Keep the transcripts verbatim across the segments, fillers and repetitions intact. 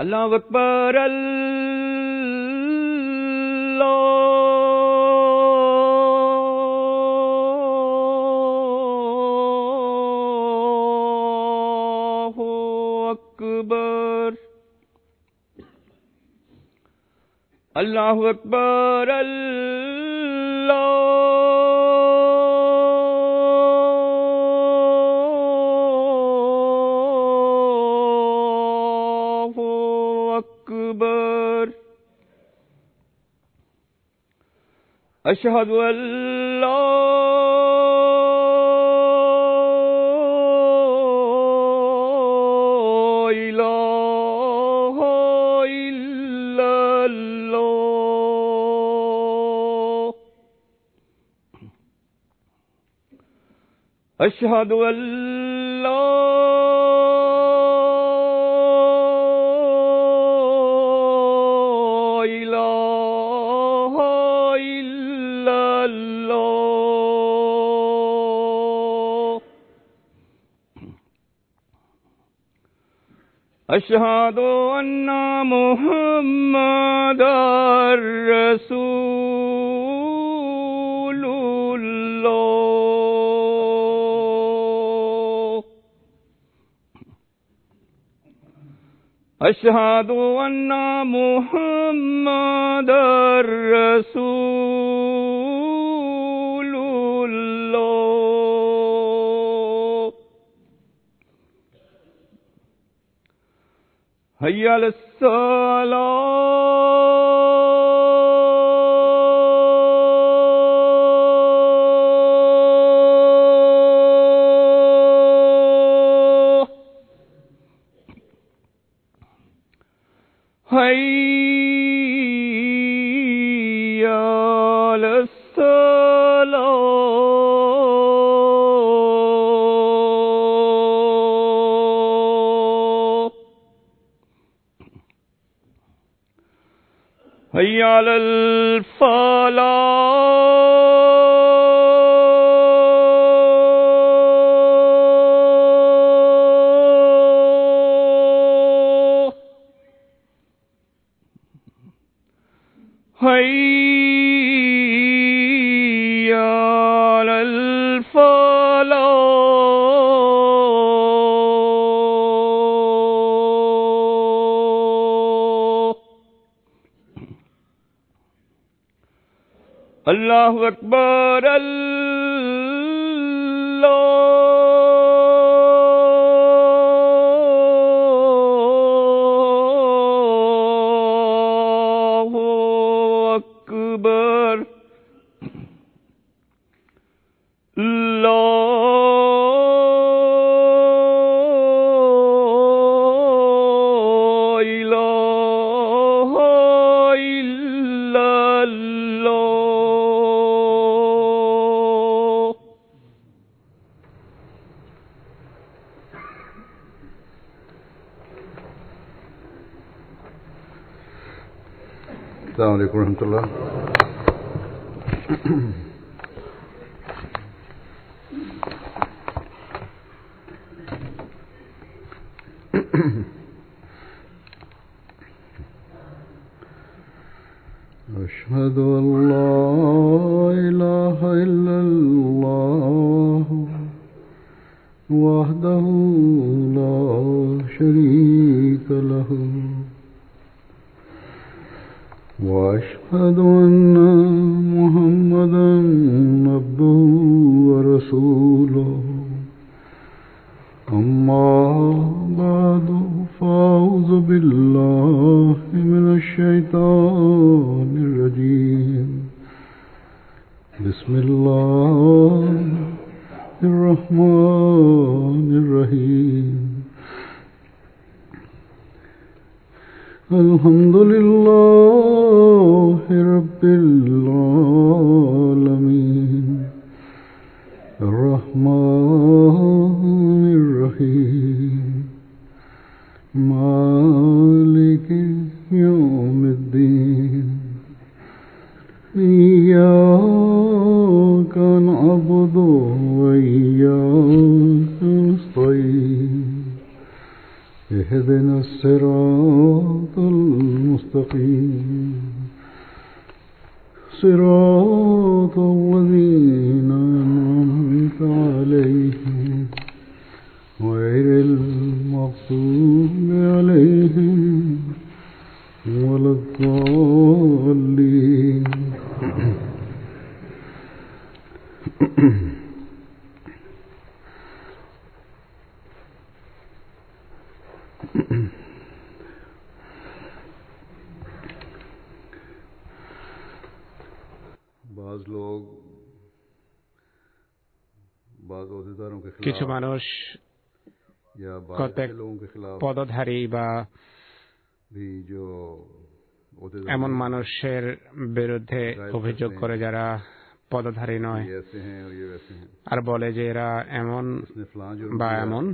अल्लाहु अकबर अल्लाहु अकबर अल्लाहु अकबर अल्लाहु अकबर अशहदु अल्ला इलाहा इल्लल्लाह अशहदु अल्ला इलाहा इल्लल्लाह अशहदु अन्ना मुहम्मदर रसूलुल्लाह अशहदु अन्ना मुहम्मदर रसूलुल्लाह हय्या अलस्सलाह हय्या अलस्सलाह हय्या अलल फलाह हय्या अलल फलाह अल्लाहु अकबर अल्लाहु अकबर ला इलाहा इल्लल्लाह अस्सलामु अलैकुम रहमतुल्लाह। अशहदु अल्ला इलाहा इल्लल्लाह वहदहु ला शरीका लहु वअशहदु अन्ना मुहम्मदन अब्दुहु व रसूलुहु अम्मा बअदु फ़अऊज़ु बिल्लाहि मिनश शैतानिर रजीम बिस्मिल्लाहिर रहमानिर रहीम अल्हम्दुलिल्लाहि रब्बिल आलमीन अर्रहमानिर रहीम मालिकि यौमिद्दीन इय्याका नअबुदु व इय्याका नस्तईन इहदिनस الصراط المستقيم صراط الذين أنعمت عليهم غير المغضوب عليهم ولا الضالين. बाज़ लोग बाज़ ओहदेदारों के কিছু खिलाफ মানুষ या बाज़ কতক ऐसे लोगों के खिलाफ পদধারী বা भी जो এমন ओहदेदार মানুষের বিরুদ্ধে অভিযোগ করে যারা পদধারী নয়, ये ऐसे हैं और ये वैसे हैं, আর বলে যে এরা এমন उसने फलां जुर्म বা किया এমন,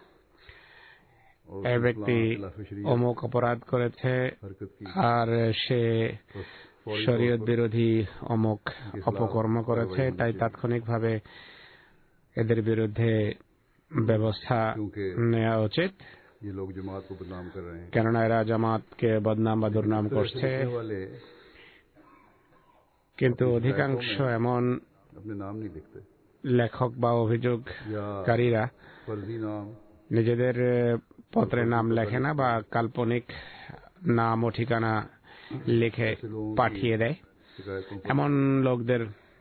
और এই उसने ব্যক্তি फलां खिलाफ शरीयत অমুক অপরাধ করেছে हरकत की, আর সে बस फौरी শরীয়ত तौर पर বিরোধী অমুক অপকর্ম করেছে, তাই তাৎক্ষণিকভাবে এদের বিরুদ্ধে ব্যবস্থা নেওয়া উচিত, ये लोग जमात को बदनाम कर रहे हैं। কেননা এরা জামাতকে বদনাম বা দুর্নাম করছে। लिखने वाले কিন্তু অধিকাংশ এমন अपने नाम नहीं लिखते লেখক বা या অভিযোগকারীরা फर्जी नाम নিজেদের পত্রে নাম লেখে না বা কাল্পনিক নাম ও ঠিকানা লিখে পাঠিয়ে দেয়। शिकायतों पर এমন লোকদের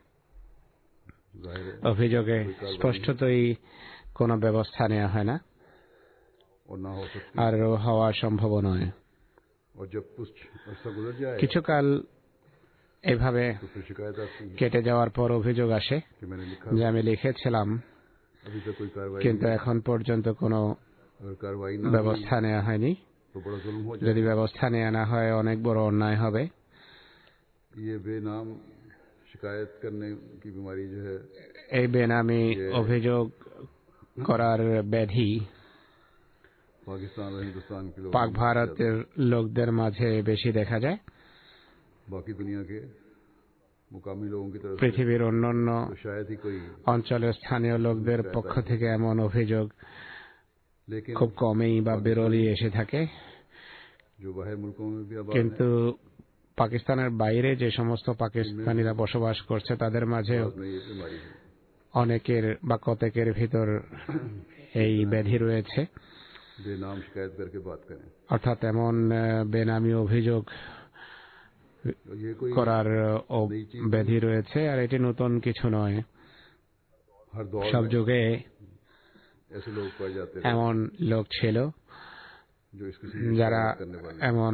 जाहिर है অভিযোগে স্পষ্টতই কোনো ব্যবস্থা নেওয়া হয় না और ना हो सकती, আর হওয়া সম্ভব নয়। और जब कुछ अर्सा गुजर जाए কিছুকাল এভাবে तो फिर शिकायत आती है কেটে যাওয়ার পর অভিযোগ আসে कि मैंने लिखा যে আমি লিখেছিলাম, अभी तक कोई कार्रवाई কিন্তু এখন পর্যন্ত কোনো अगर कार्रवाई ना ব্যবস্থা নেওয়া হয়নি। तो बड़ा जुल्म हो যদি जाए। ব্যবস্থা নেওয়া না হয় অনেক বড় অন্যায় হবে। ये बेनाम शिकायत करने की बीमारी जो है এই বেনামি অভিযোগ করার ব্যাধি पाकिस्तान और हिंदुस्तान के लोग পাক ভারতের লোকদের মাঝে বেশি দেখা যায়। बाकी दुनिया के मुकामी लोगों की तरफ से পৃথিবীর অন্যান্য तो शायद ही कोई, অঞ্চলের স্থানীয় লোকদের পক্ষ থেকে এমন অভিযোগ लेकिन খুব कमই বা বিরলই এসে থাকে। जो बाहर मुल्कों में भी आबाद কিন্তু পাকিস্তানের বাইরে যে সমস্ত পাকিস্তানিরা বসবাস করছে তাদের মাঝে हैं, में ये बीमारी है। অনেকের বা কতকের ভিতর এই ব্যাধি রয়েছে, बेनाम शिकायत करके बात करें। অর্থাৎ এমন আহ, বেনামি অভিযোগ और ये कोई করার ও- ব্যাধি রয়েছে, আর এটি নতুন কিছু নয়। हर दौर সব में যুগে ऐसे लोग पाए जाते हैं এমন লোক ছিল जो इस किस्म की যারা शिकायत करने वाले, এমন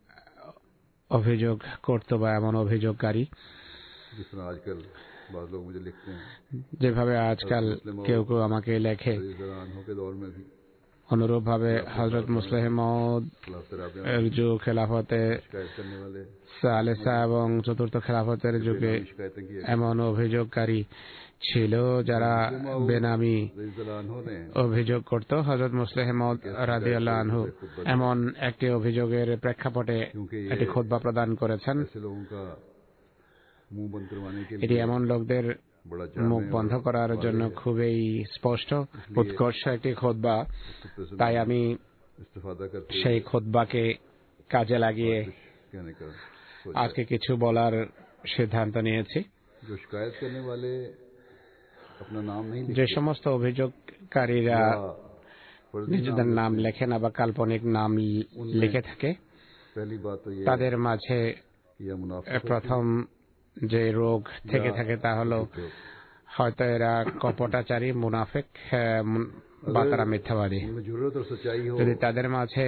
অভিযোগ করত বা এমন অভিযোগকারী। जिस तरह आजकल बाद लोग मुझे लिखते हैं যেভাবে আজকাল কেউ কেউ আমাকে লেখে, इस दौरान के दौर में भी অনুরূপভাবে হযরত মুসলিহ মাউদ खिलाफ शराबियां এর যুগ, খেলাফতে शिकायत करने वाले সালেসা এবং চতুর্থ খেলাফতের যুগে बेनामी शिकायतें की এমন অভিযোগকারী ছিল যারা বেনামি ने অভিযোগ করত। হযরত মুসলিহ মাউদ রাদিয়াল্লাহু আনহু এমন একটি অভিযোগের প্রেক্ষাপটে একটি খুতবা প্রদান করেছেন। ऐसे लोगों का मुंह बंद करवाने के এটি लिए এমন লোকদের बड़ा মুখ जामे বন্ধ করার জন্য খুবই স্পষ্ট উৎকর্ষ একটি খুতবা। তাই আমি इस्तेफादा करते সেই খুতবাকে কাজে লাগিয়ে कहने का सोचा। আজকে কিছু বলার সিদ্ধান্ত নিয়েছি। जो शिकायत करने वाले अपना नाम नहीं যে लिखते সমস্ত অভিযোগকারীরা या फर्जी নিজেদের নাম लिखते हैं, লেখে না বা কাল্পনিক নাম লিখে থাকে, पहली बात तो ये তাদের মাঝে कि यह मुनाफिक প্রথম যে রোগ থেকে থাকে তা হলো হয়তো এরা কপটাচারী, মুনাফিক বা তারা মিথ্যাবাদী। उनमें जरूरत और सच्चाई हो, যদি তাদের মাঝে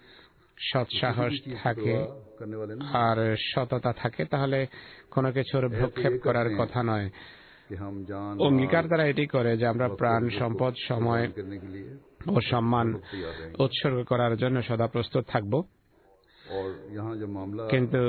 সৎসাহস থাকে करने वाले ना আর সততা থাকে তাহলে কোনো কিছুর ভ্রুক্ষেপ করার কথা নয়। कि हम जान অঙ্গীকার তারা এটি করে যে আমরা প্রাণ, সম্পদ, সময় करने के लिए ও সম্মান तैयार रहेंगे। উৎসর্গ করার জন্য সদা প্রস্তুত থাকব। और यहाँ जब मामला কিন্তু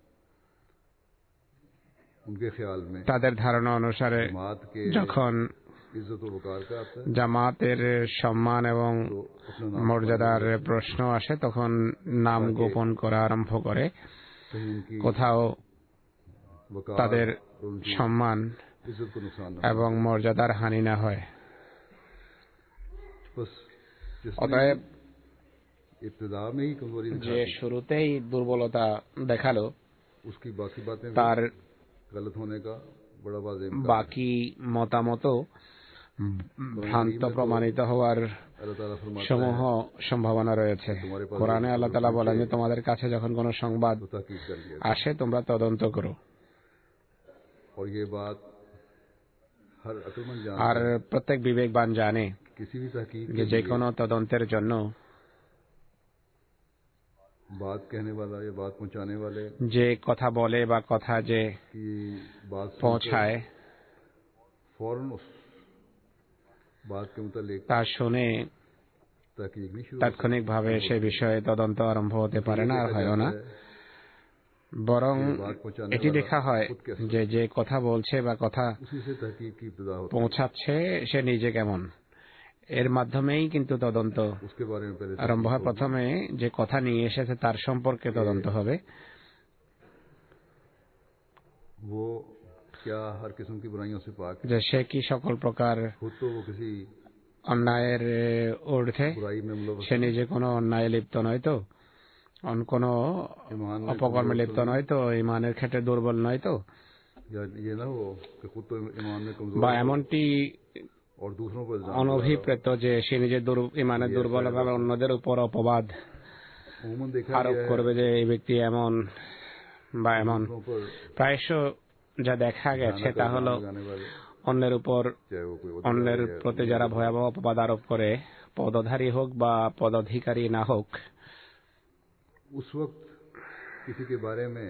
उनके ख्याल में তাদের ধারণা অনুসারে जमात के যখন इज्जत व वकार का आता है জামাতের সম্মান এবং तो अपना नाम মর্যাদার প্রশ্ন আসে তখন নাম গোপন করা আরম্ভ করে। कहीं उनकी কোথাও वकार তাদের और उनकी সম্মান इज्जत को नुकसान न এবং মর্যাদার হানি না হয়। बस जिसने অতএব इब्तिदा में ही कमजोरी যে दिखाती শুরুতেই দুর্বলতা দেখালো उसकी बाकी बातें भी তার गलत होने का बड़ा वाज़ेह इम्कान है। বাকি মতামতও ভ্রান্ত প্রমাণিত হওয়ার अल्लाह ताला फरमाता সমূহ है সম্ভাবনা রয়েছে। কোরআনে আল্লাহ তাআলা বলেন যে তোমাদের কাছে যখন কোনো সংবাদ तो तहकीक कर लिया আসে তোমরা তদন্ত করো। और ये बात हर अक्लमंद আর जानता है প্রত্যেক বিবেকবান জানে किसी भी तहकीक যে के যে लिए কোনো তদন্তের জন্য बात कहने वाला या बात पहुंचाने वाले যে কথা বলে বা কথা যে की बात सुनकर পৌঁছায় फौरन उस बात के मुतालिक তা শুনে तहकीक नहीं शुरू তাৎক্ষণিকভাবে সে বিষয়ে তদন্ত আরম্ভ হতে পারে না, আর হয়ও না। বরং এটি দেখা হয় যে যে কথা বলছে বা কথা उसी से तहकीक की इब्तिदा होती है। পৌঁছাচ্ছে সে নিজে কেমন, এর মাধ্যমেই কিন্তু তদন্ত उसके बारे में पहले আরম্ভ হয়। तहकीक होगी। প্রথমে যে কথা নিয়ে এসেছে তার সম্পর্কে তদন্ত হবে। वो क्या हर किस्म की बुराइयों से पाक है? যে সে কি সকল প্রকার खुद तो वो किसी অন্যায়ের ঊর্ধ্বে, बुराई में मुलव्वस সে নিজে কোনো অন্যায় লিপ্ত নয় তো, অন কোনো ईमान में অপকর্মে कमजोर লিপ্ত तो नहीं, নয় তো, ইমানের ক্ষেত্রে দুর্বল নয় তো, या ये ना हो कि खुद तो ईमान में कमजोर বা हो এমনটি और दूसरों पर इल्जाम लगा অনভিপ্রেত যে সে নিজের দুর- ইমানের দুর্বলতা বা অন্যদের উপর অপবাদ रहा हो। उमूमन देखा আরোপ गया है করবে যে এই ব্যক্তি এমন বা এমন। दूसरों पर প্রায়শ যা দেখা গেছে भयानक তা इल्जाम হলো लगाने वाले, অন্যের উপর चाहे वो कोई অন্যের अधिकारी है, প্রতি যারা ভয়াবহ অপবাদ আরোপ করে, পদধারী হোক বা পদাধিকারী না হোক, उस वक्त किसी के बारे में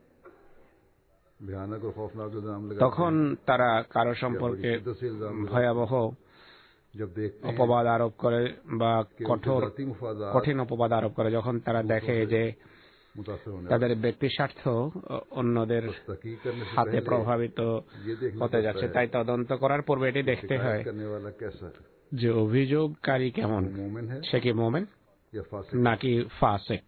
भयानक और खौफनाक इल्जाम তখন लगाते हैं, তারা কারো সম্পর্কে शिद्दत से इल्जाम लगाते ভয়াবহ हैं। जब देखते हैं অপবাদ আরোপ করে বা कि उनके কঠোর जाती मुफादात কঠিন অপবাদ আরোপ করে, যখন তারা দেখে যে मुतासर होने তাদের ব্যক্তি স্বার্থ অন্যদের वाले, तहकीक करने से হাতে पहले প্রভাবিত ये देखना হতে पड़ता যাচ্ছে। है তাই তদন্ত করার পূর্বে এটি দেখতে হয় शिकायत करने वाला कैसा है, যে অভিযোগকারী কেমন, वो मोमिन है সে কি মোমেন या फासिक। নাকি ফাসিক।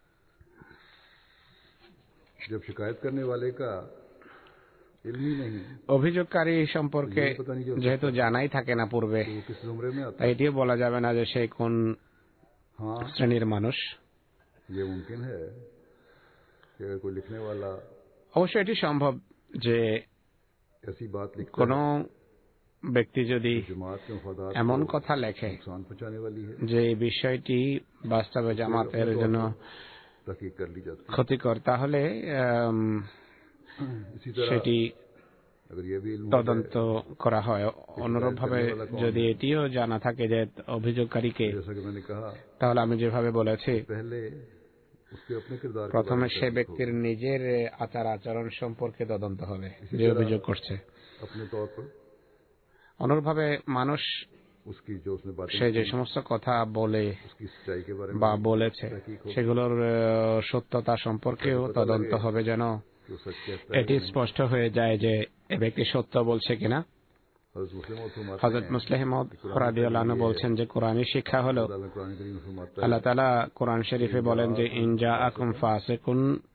जब शिकायत करने वाले का इल्म ही नहीं অভিযোগকারী সম্পর্কে যেহেতু জানাই থাকে না পূর্বে, तो वो किस जुमरे में आता তাই এটিও বলা যাবে না যে সে কোন है। हाँ, শ্রেণীর মানুষ। ये मुमकिन है कि अगर कोई लिखने वाला অবশ্য এটি সম্ভব যে ऐसी बात लिखता কোনো है ব্যক্তি যদি जो जमात के मफादात এমন को কথা লেখে नुकसान पहुंचाने वाली है, যে এই বিষয়টি বাস্তবে জামাতের জন্য तहकीक कर ली जाती ক্ষতিকর, তাহলে আম, है। इसी तरह সেটি अगर ये भी इल्म हो তদন্ত করা হয়। অনুরূপভাবে যদি এটিও জানা থাকে যে অভিযোগকারীকে, जाए, जैसा कि मैंने कहा তাহলে আমি যেভাবে বলেছি, पहले उसके अपने किरदार के প্রথমে बारे में সে तहकीक ব্যক্তির নিজের আচার আচরণ সম্পর্কে তদন্ত হবে যে অভিযোগ করছে। हो। अपने तौर पर অনুরূপভাবে মানুষ उसकी जो उसने बातें সে যে की, সমস্ত কথা বলে उसकी सच्चाई के बारे में বা বলেছে तहकीक हो সেগুলোর আহ, সত্যতা সম্পর্কেও তদন্ত হবে, যেন कि वो सच कहता है এটি या नहीं। স্পষ্ট হয়ে যায় যে এ ব্যক্তি সত্য বলছে কিনা। हज़रत मुस्लिम और फरमाते হযরত हैं, মুসলিম মাউদ রাদিয়াল্লাহু আনহু বলছেন যে কোরআনী শিক্ষা হলো, अल्लाह कुरान करीम में फरमाता है, আল্লাহ তাআলা কোরআন শরীফে বলেন যে ইন জাআকুম ফাসিকুন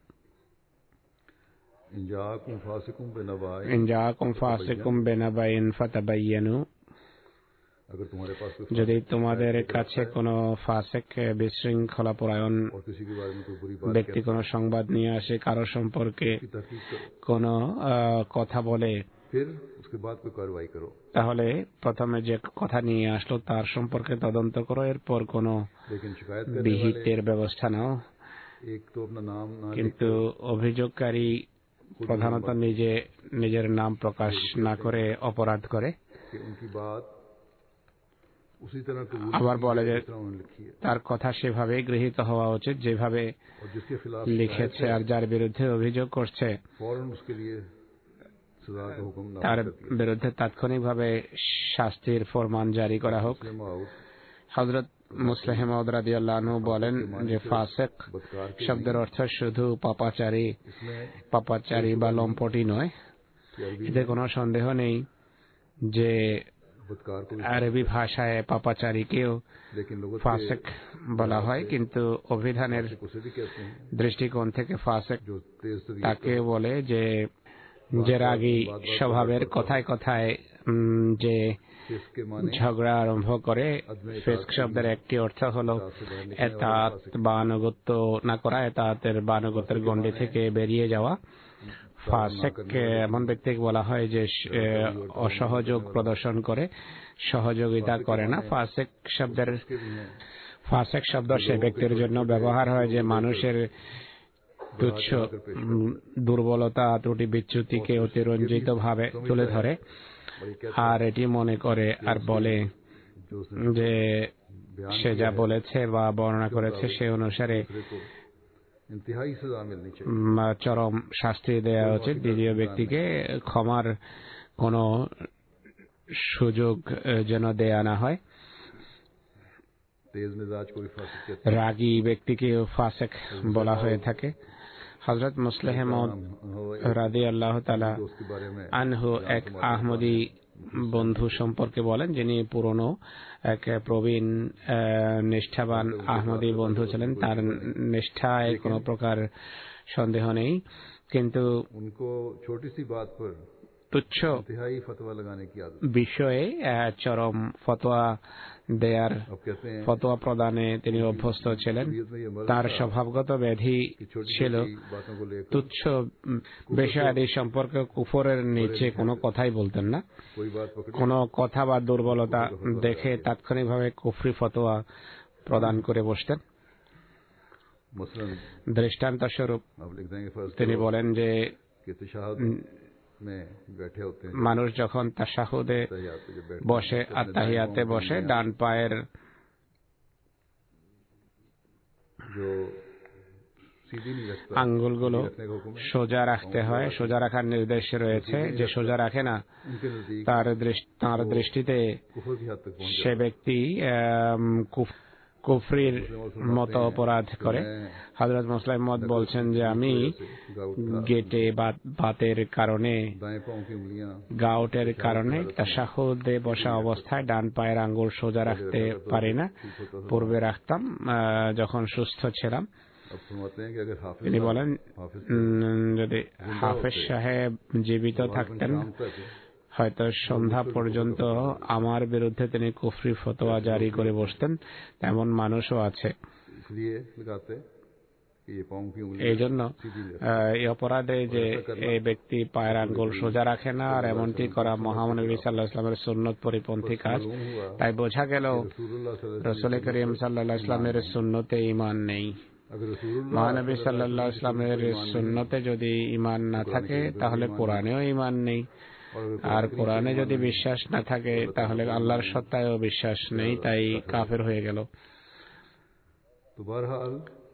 इन जाकुम फासिकुम बिनबाइन, ইন জাআকুম ফাসিকুম বিনাবাইন ফাতাবায়ানু, अगर तुम्हारे पास कोई যদি फासिक তোমাদের शिकायत কাছে करता है কোনো ফাসিক বিশৃঙ্খলা পরায়ণ और किसी के बारे में कोई बुरी बात ব্যক্তি कहता কোনো সংবাদ নিয়ে আসে, কারো সম্পর্কে है, उसकी तहकीक करो, কোনো আহ, কথা বলে, फिर उसके बाद कोई कार्रवाई करो। তাহলে প্রথমে যে কথা নিয়ে আসলো তার সম্পর্কে তদন্ত করো, এরপর কোনো लेकिन शिकायत करने वाले বিহিতের ব্যবস্থা নাও। एक तो अपना नाम ना কিন্তু অভিযোগকারী প্রধানত নিজে নিজের নাম প্রকাশ না করে অপরাধ করে, कि उनकी बात उसी तरह कबूल আবার बले जे जिस तरह उन्होंने लिखी है, তার কথা সেভাবেই গৃহীত হওয়া উচিত যেভাবে और जिसके खिलाफ লিখেছে, আর যার বিরুদ্ধে অভিযোগ করছে फौरन उसके लिए सजा का हुक्म তার नाफिज कर दिया। বিরুদ্ধে তাৎক্ষণিকভাবে শাস্তির ফরমান জারি করা হোক। मुस्लिम आउट হযরত মুসলিম মাউদ রাদিয়াল্লাহু আনহু বলেন যে ফাসিক बदकार के শব্দের অর্থ শুধু পাপাচারী, इसमें পাপাচারী বা লম্পটি নয়। कि अरबी এতে কোনো সন্দেহ নেই যে बदकार को भी, আরবি ভাষায় পাপাচারীকেও लेकिन लोगों ফাসিক বলা হয়, কিন্তু অভিধানের उसे भी कहते हैं দৃষ্টিকোণ থেকে ফাসিক जो तेज तरीके তাকে বলে যে যে রাগী স্বভাবের, কথায় কথায় যে फिस्क के माने ঝগড়া আরম্ভ করে। ফিস্ক শব্দের একটি অর্থ হলো এতাত বা আনুগত্য না করা, এতাতের বা আনুগত্যের গণ্ডি থেকে বেরিয়ে যাওয়া। ফাসেক এমন ব্যক্তিকে বলা হয় যে অসহযোগ প্রদর্শন করে, সহযোগিতা করে না। ফাসেক শব্দের ফাসেক শব্দ সে ব্যক্তির জন্য ব্যবহার হয় যে মানুষের তুচ্ছ দুর্বলতা, ত্রুটি, বিচ্যুতিকে অতিরঞ্জিত ভাবে তুলে ধরে আর এটি মনে করে আর বলে যে সে যা বলেছে বা বর্ণনা করেছে সে অনুসারে इंतहाई सजा मिलनी चाहिए। চরম শাস্তি দেওয়া উচিত। দ্বিতীয় ব্যক্তিকে ক্ষমার কোনো সুযোগ যেন দেয়া না হয়। तेज मिजाज को भी फासिक कहते রাগী ব্যক্তিকে ফাসেক বলা হয়ে থাকে। হযরত মুসলিহ মাউদ রাদিয়াল্লাহু তাআলা दोस्त के बारे में আনহু এক আহমদী বন্ধু সম্পর্কে বলেন, যিনি পুরনো এক প্রবীণ নিষ্ঠাবান আহমদী বন্ধু ছিলেন। তার নিষ্ঠায় কোনো প্রকার সন্দেহ নেই, কিন্তু उनको छोटी सी बात पर তুচ্ছ इंतहाई फतवा लगाने की आदत। বিষয়ে চরম ফতোয়া দেয়ার अब कहते हैं ফতোয়া প্রদানে তিনি অভ্যস্ত ছিলেন। তার স্বভাবগত ব্যাধি ছিল बातों को लेकर তুচ্ছ বিষয়াদি সম্পর্কে কুফরের নিচে কোনো কথাই বলতেন না। कोई बात पकड़ी কোনো কথা বা দুর্বলতা দেখে তাৎক্ষণিকভাবে কুফরি ফতোয়া প্রদান করে বসতেন। मसलन দৃষ্টান্ত স্বরূপ आप लिख देंगे फर्ज তিনি বলেন যে कि तशहाहुद में बैठे होते हैं মানুষ যখন তাশাহুদে तहियात पे जब बैठते বসে हैं, तो আর अपने তাহিয়াতে दाएं पाँव বসে को ডান পায়ের जो सीधी नहीं रखता আঙ্গুলগুলো सीधी रखने का हुक्म है। সোজা রাখতে হয়। সোজা রাখার নির্দেশ রয়েছে। যে সোজা রাখে না उनके नजदीक তার দৃষ্টি তার দৃষ্টিতে कुफर की हद तक पहुंच সে ব্যক্তি আম, কুফ- কুফরির মতো অপরাধ করে। হযরত মুসলিম মত বলছেন যে আমি গেটে বা বাতের কারণে, दाएं पाँव की उंगलियां গাউটের কারণে তাশাহুদে বসা অবস্থায় ডান পায়ের আঙ্গুল সোজা রাখতে পারি না। পূর্বে রাখতাম আহ, যখন সুস্থ ছিলাম। अब फरमाते हैं कि अगर हाफिज তিনি साहब- বলেন हाफिज উম, যদি হাফেজ সাহেব জীবিত থাকতেন शाम तक হয়তো সন্ধ্যা পর্যন্ত আমার বিরুদ্ধে তিনি কুফরি ফতোয়া জারি করে বসতেন। তেমন মানুষও আছে। इसलिए लगाते हैं कि ये पाँव की उंगली এই জন্য सीधी रखे। আহ, এই অপরাধে যে এই ব্যক্তি পায়ের আঙ্গুল সোজা রাখে না আর এমনটি করা মহানবী সাল্লাল্লাহু আলাইহি ওয়াসাল্লামের সুন্নত পরিপন্থী কাজ। मालूम हुआ তাই বোঝা গেল रसूलुल्लाह सल्लल्लाहु अलैहि রসুল করিম সাল্লাল্লাহু আলাইহি ওয়াসাল্লামের সুন্নতে ঈমান নেই। वसल्लम- अगर रसूलुल्लाह মহানবী সাল্লাল্লাহু আলাইহি ওয়াসাল্লামের সুন্নতে যদি ঈমান না থাকে তাহলে কোরআনেও ঈমান নেই। और अगर আর কোরআনে যদি বিশ্বাস না থাকে তাহলে আল্লাহর সত্তায়ও বিশ্বাস নেই, তাই কাফের হয়ে গেল। तो बहरहाल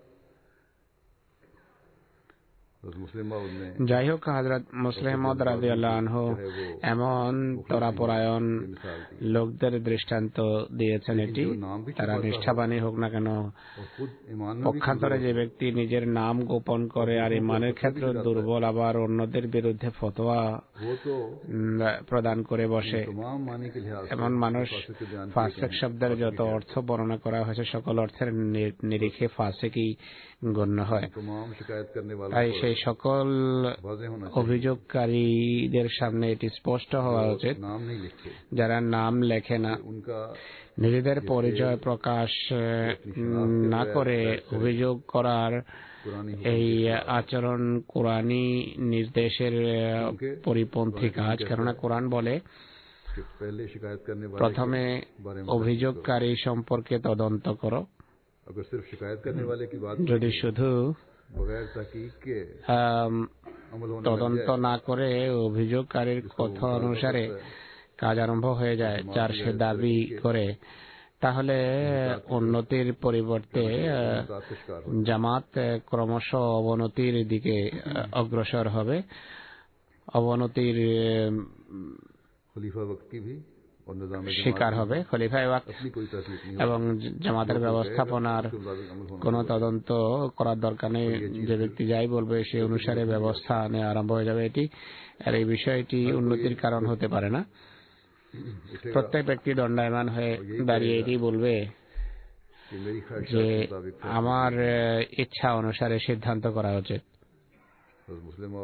मुस्लिम माउद ने যাই হোক, হযরত মুসলিম মাউদ রাদিয়াল্লাহু আনহু এমন তরাপরায়ণ লোকদের দৃষ্টান্ত দিয়েছেন। এটি তারা নিষ্ঠাবানই হোক না কেন, और खुद ईमान में भी পক্ষান্তরে যে ব্যক্তি নিজের নাম গোপন করে আর ইমানের ক্ষেত্রে দুর্বল, আবার অন্যদের বিরুদ্ধে ফতোয়া वो तो উম, প্রদান করে বসে, तमाम मानी के लिहाज से এমন মানুষ फासिक के बयान किए ফাসেক गए हैं। শব্দের যত অর্থ বর্ণনা করা হয়েছে সকল অর্থের নি- নিরিখে ফাসেকই গণ্য হয়। तमाम शिकायत करने वालों তাই को সেই সকল वाज़ेह होना चाहिए। অভিযোগকারীদের সামনে এটি স্পষ্ট হওয়া উচিত नाम नहीं लिखते, যারা নাম লেখে না, उनका নিজেদের পরিচয় প্রকাশ উম, না করে অভিযোগ করার पुरानी এই আচরণ কোরআনী নির্দেশের আহ, পরিপন্থী কাজ। কেননা কোরআন বলে कि पहले शिकायत करने वाले প্রথমে के बारे में অভিযোগকারী সম্পর্কে তদন্ত করো। अगर सिर्फ शिकायत करने वाले की बात যদি শুধু बगैर तहकीक के আম, अमल होने लग তদন্ত जाए, না করে অভিযোগকারীর কথা অনুসারে কাজ আরম্ভ হয়ে যায় যার সে দাবি করে, তাহলে উন্নতির পরিবর্তে আহ, साथ का शिकार हो। জামাত আহ, ক্রমশ অবনতির দিকে আহ, অগ্রসর হবে। অবনতির আহ, खलीफा वक्त की भी और निजाम শিকার হবে। খলিফায়ে ওয়াক্ত अपनी कोई तहकीक नहीं এবং জামাতের ব্যবস্থাপনার उसके मुताबिक अमल होना কোনো तदন্ত করার দরকার নেই। যে ব্যক্তি যাই বলবে সে অনুসারে ব্যবস্থা নেওয়া আরম্ভ হয়ে যাবে। এটি আর এই বিষয়টি উন্নতির কারণ হতে পারে না। उठेगा প্রত্যেক ব্যক্তি দণ্ডায়মান হয়ে দাঁড়িয়ে এটি বলবে कि मेरी ख्वाहिश যে के मुताबिक আমার আহ, ইচ্ছা অনুসারে সিদ্ধান্ত করা উচিত। हज़रत मुस्लिम माऊद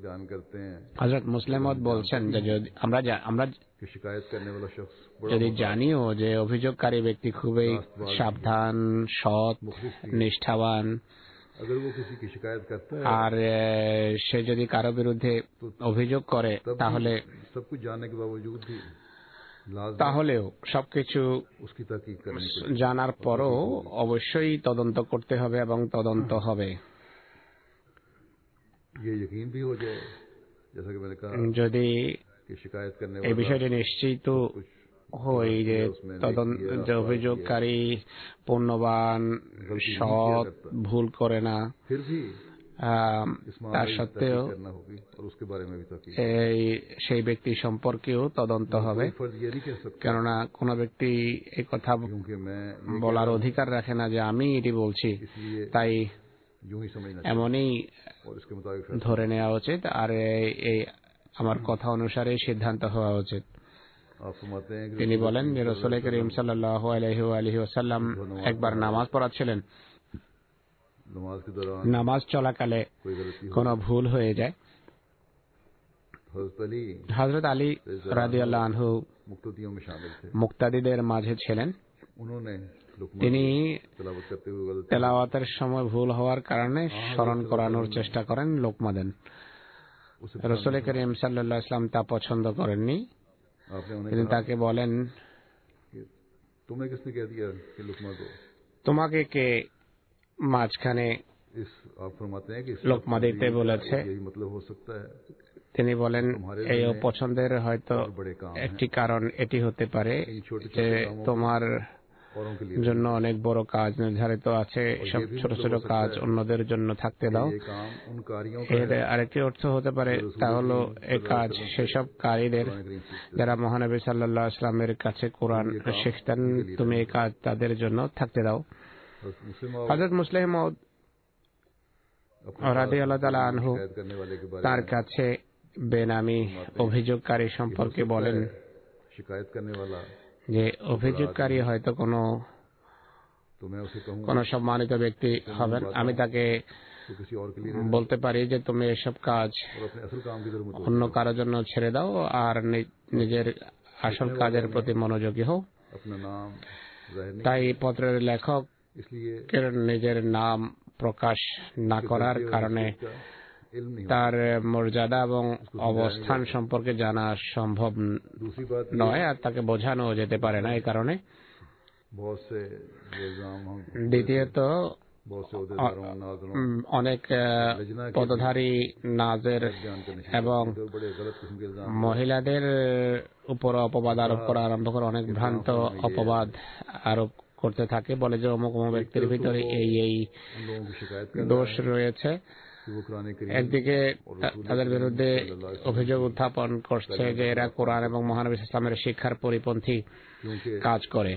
बयान करते हैं হযরত মুসলিম মাউদ বলছেন যে যদি আমরা জা- আমরা कि शिकायत करने वाला शख्स बड़ा যদি জানিও যে অভিযোগকারী ব্যক্তি খুবই সাবধান, সৎ, নিষ্ঠাবান, अगर वो किसी की शिकायत करता है আর এ, সে যদি কারো বিরুদ্ধে অভিযোগ করে तब তাহলে भी सब कुछ जानने के बावजूद भी लाजमी তাহলেও সবকিছু उसकी तहकीक करनी पड़ेगी। জানার পরও অবশ্যই তদন্ত করতে হবে এবং তদন্ত হবে। ये यकीन भी हो जाए जैसा कि मैंने कहा যদি कि शिकायत करने এই वाला বিষয়টি নিশ্চিত कुछ হই যে তদন্ত যে অভিযোগকারী পূর্ণবান, সৎ, ভুল করে না, फिर भी আম, इस मामले তার की সত্ত্বেও तहकीक करना होगी और उसके बारे में भी तहकीक। এই সেই ব্যক্তি সম্পর্কেও তদন্ত হবে, कोई फर्ज ये नहीं कह सकता কেননা কোনো ব্যক্তি এই কথা क्योंकि मैं ये বলার অধিকার রাখে না যে আমি এটি বলছি, इसलिए তাই यूं ही समझना এমনই चाहिए और इसके मुताबिक फैसला। ধরে নেওয়া উচিত আর এই- এই আমার কথা অনুসারে সিদ্ধান্ত হওয়া উচিত। आप फरमाते हैं कि তিনি বলেন যে রাসূল করিম সাল্লাল্লাহু আলাইহি ওয়া আলিহি ওয়াসাল্লাম একবার নামাজ পড়াচ্ছিলেন। नमाज के दौरान নামাজ চলাকালে कोई गलती हो কোনো ভুল হয়ে যায়। हज़रत अली হযরত আলী রাদিয়াল্লাহু আনহু मुक्तदियों में शामिल थे। মুক্তাদিদের মাঝে ছিলেন। उन्होंने लुकमान তিনি तिलावत करते हुए गलती তেলাওয়াতের সময় ভুল হওয়ার কারণে স্মরণ করানোর চেষ্টা করেন, লোকমা দেন। उसे রাসূল করিম সাল্লাল্লাহু আলাইহি ওয়াসাল্লাম তা পছন্দ করেননি। आपने उन्हें তিনি कहा তাকে বলেন, कि तुम्हें किसने कह दिया कि लुकमा को তোমাকে কে মাঝখানে इस आप फरमाते हैं कि इस लोकमा दिते बोलेছে। यही मतलब हो सकता है তিনি বলেন এই অপছন্দের হয়তো और बड़े काम একটি কারণ এটি হতে পারে इन छोटे যে छोटे कामों তোমার औरों के लिए জন্য অনেক বড় কাজ নির্ধারিত আছে, সব ছোট ছোট কাজ অন্যদের জন্য থাকতে দাও। ये काम उन कारियों का এর আরেকটি অর্থ হতে পারে তা হলো এই কাজ সেসব কারীদের যারা মহানবী সাল্লাল্লাহু আলাইহি ওয়াসাল্লামের কাছে কোরআন শিখতেন, তুমি এই কাজ তাদের জন্য থাকতে দাও। मुस्लिम হযরত মুসলিম মাউদ রাদিয়াল্লাহু তাআলা আনহু शिकायत करने वाले के बारे তার কাছে বেনামি অভিযোগকারী সম্পর্কে বলেন में शिकायत करने वाला যে অভিযোগকারী হয়তো কোনো तो मैं उसे कहूँ কোনো সম্মানিত ব্যক্তি হবেন, আমি তাকে तो किसी और के लिए বলতে পারি যে তুমি এসব কাজ और अपने असल काम की तरफ मुतवज्जो অন্য কারোর জন্য ছেড়ে দাও আর নি- নিজের আসল কাজের প্রতি মনোযোগী হও। अपना नाम जाहिर नहीं, তাই পত্রের লেখক इसलिए নিজের নাম প্রকাশ না করার কারণে इसका इल्म नहीं তার মর্যাদা এবং অবস্থান সম্পর্কে জানা সম্ভব हो। दूसरी बात ये, নয় আর তাকে বোঝানো যেতে পারে না এই কারণে। बहुत से जो इल्जाम हम দ্বিতীয়ত बहुत से उहदेदारों नाज़रों উম, অনেক আহ, পদধারী নাজের बयान करने এবং जो बड़े गलत किस्म के इल्जाम মহিলাদের উপর অপবাদ আরোপ করা আরম্ভ করে অনেক ভ্রান্ত অপবাদ আরোপ করতে থাকে, বলে যে অমুক অমুক ব্যক্তির ভিতরে এই এই उन लोगों की शिकायत कर দোষ রয়েছে। कि वो कुरान करीम একদিকে তা- তাদের বিরুদ্ধে অভিযোগ উত্থাপন করছে যে এরা কোরআন এবং মহানবী সাল্লাল্লাহু আলাইহি ওয়াসাল্লামের শিক্ষার পরিপন্থী क्योंकि কাজ করে,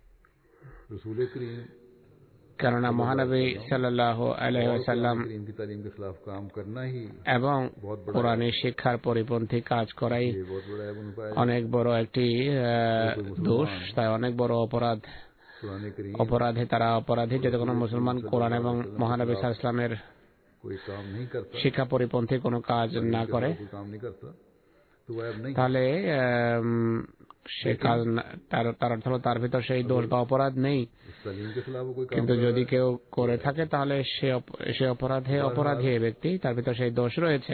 रसूल करीम কেননা মহানবী সাল্লাল্লাহু আলাইহি ওয়াসাল্লাম करीम की तालीम के खिलाफ काम करना ही এবং কোরআনের শিক্ষার পরিপন্থী কাজ করাই ये बहुत बड़ा है उनका অনেক বড় একটি আহ, দোষ, তাই অনেক বড় অপরাধ। कुरान करीम অপরাধে তারা অপরাধী যদি কোনো মুসলমান কোরআন এবং মহানবী সাল্লাল্লাহু আলাইহি ওয়াসাল্লামের कोई काम नहीं करता, শিক্ষা পরিপন্থী কোনো কাজ না করে, कोई काम नहीं करता तो वह अब नहीं তাহলে আম, সে কাজ না- তার তার অর্থ হলো তার ভিতর সেই দোষ বা অপরাধ নেই। इस तालीम के खिलाफ वो कोई काम কিন্তু যদি কেউ করে থাকে তাহলে সে অপ- সে অপরাধে অপরাধী এই ব্যক্তি, তার ভিতর সেই দোষ রয়েছে।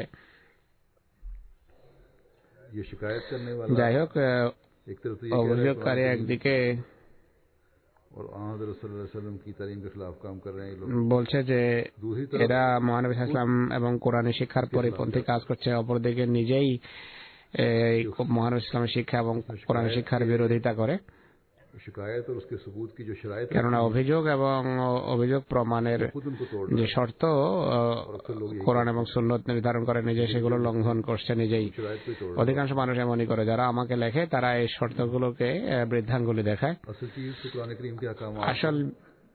ये शिकायत करने वाला যাই হোক, আহ, एक तरफ तो ये कह रहा है অভিযোগকারী कुरान करीम একদিকে और हज़रत सल्लल्लाहु अलैहि वसल्लम की तालीम के खिलाफ काम कर रहे हैं ये लोग, বলছে যে दूसरी तरफ এরা মহানবী সাল্লাল্লাহু আলাইহি ওয়াসাল্লাম এবং কোরআনের শিক্ষার পরিপন্থী কাজ করছে, অপরদিকে নিজেই এই মহানবী ইসলামের শিক্ষা এবং কোরআনের শিক্ষার বিরোধিতা করে। शिकायत और उसके सबूत की जो शराइत है কেননা অভিযোগ এবং অভিযোগ প্রমাণের खुद उनको तोड़ যে শর্ত আহ, কোরআন এবং সুন্নত নির্ধারণ করে নিজে সেগুলো লঙ্ঘন করছে নিজেই। शराइत को तोड़ অধিকাংশ মানুষ এমনই করে, যারা আমাকে লেখে তারা এই শর্তগুলোকে আহ, বৃদ্ধাঙ্গুলি দেখায়। असल चीज तो कुरान करीम के अहकाम আসল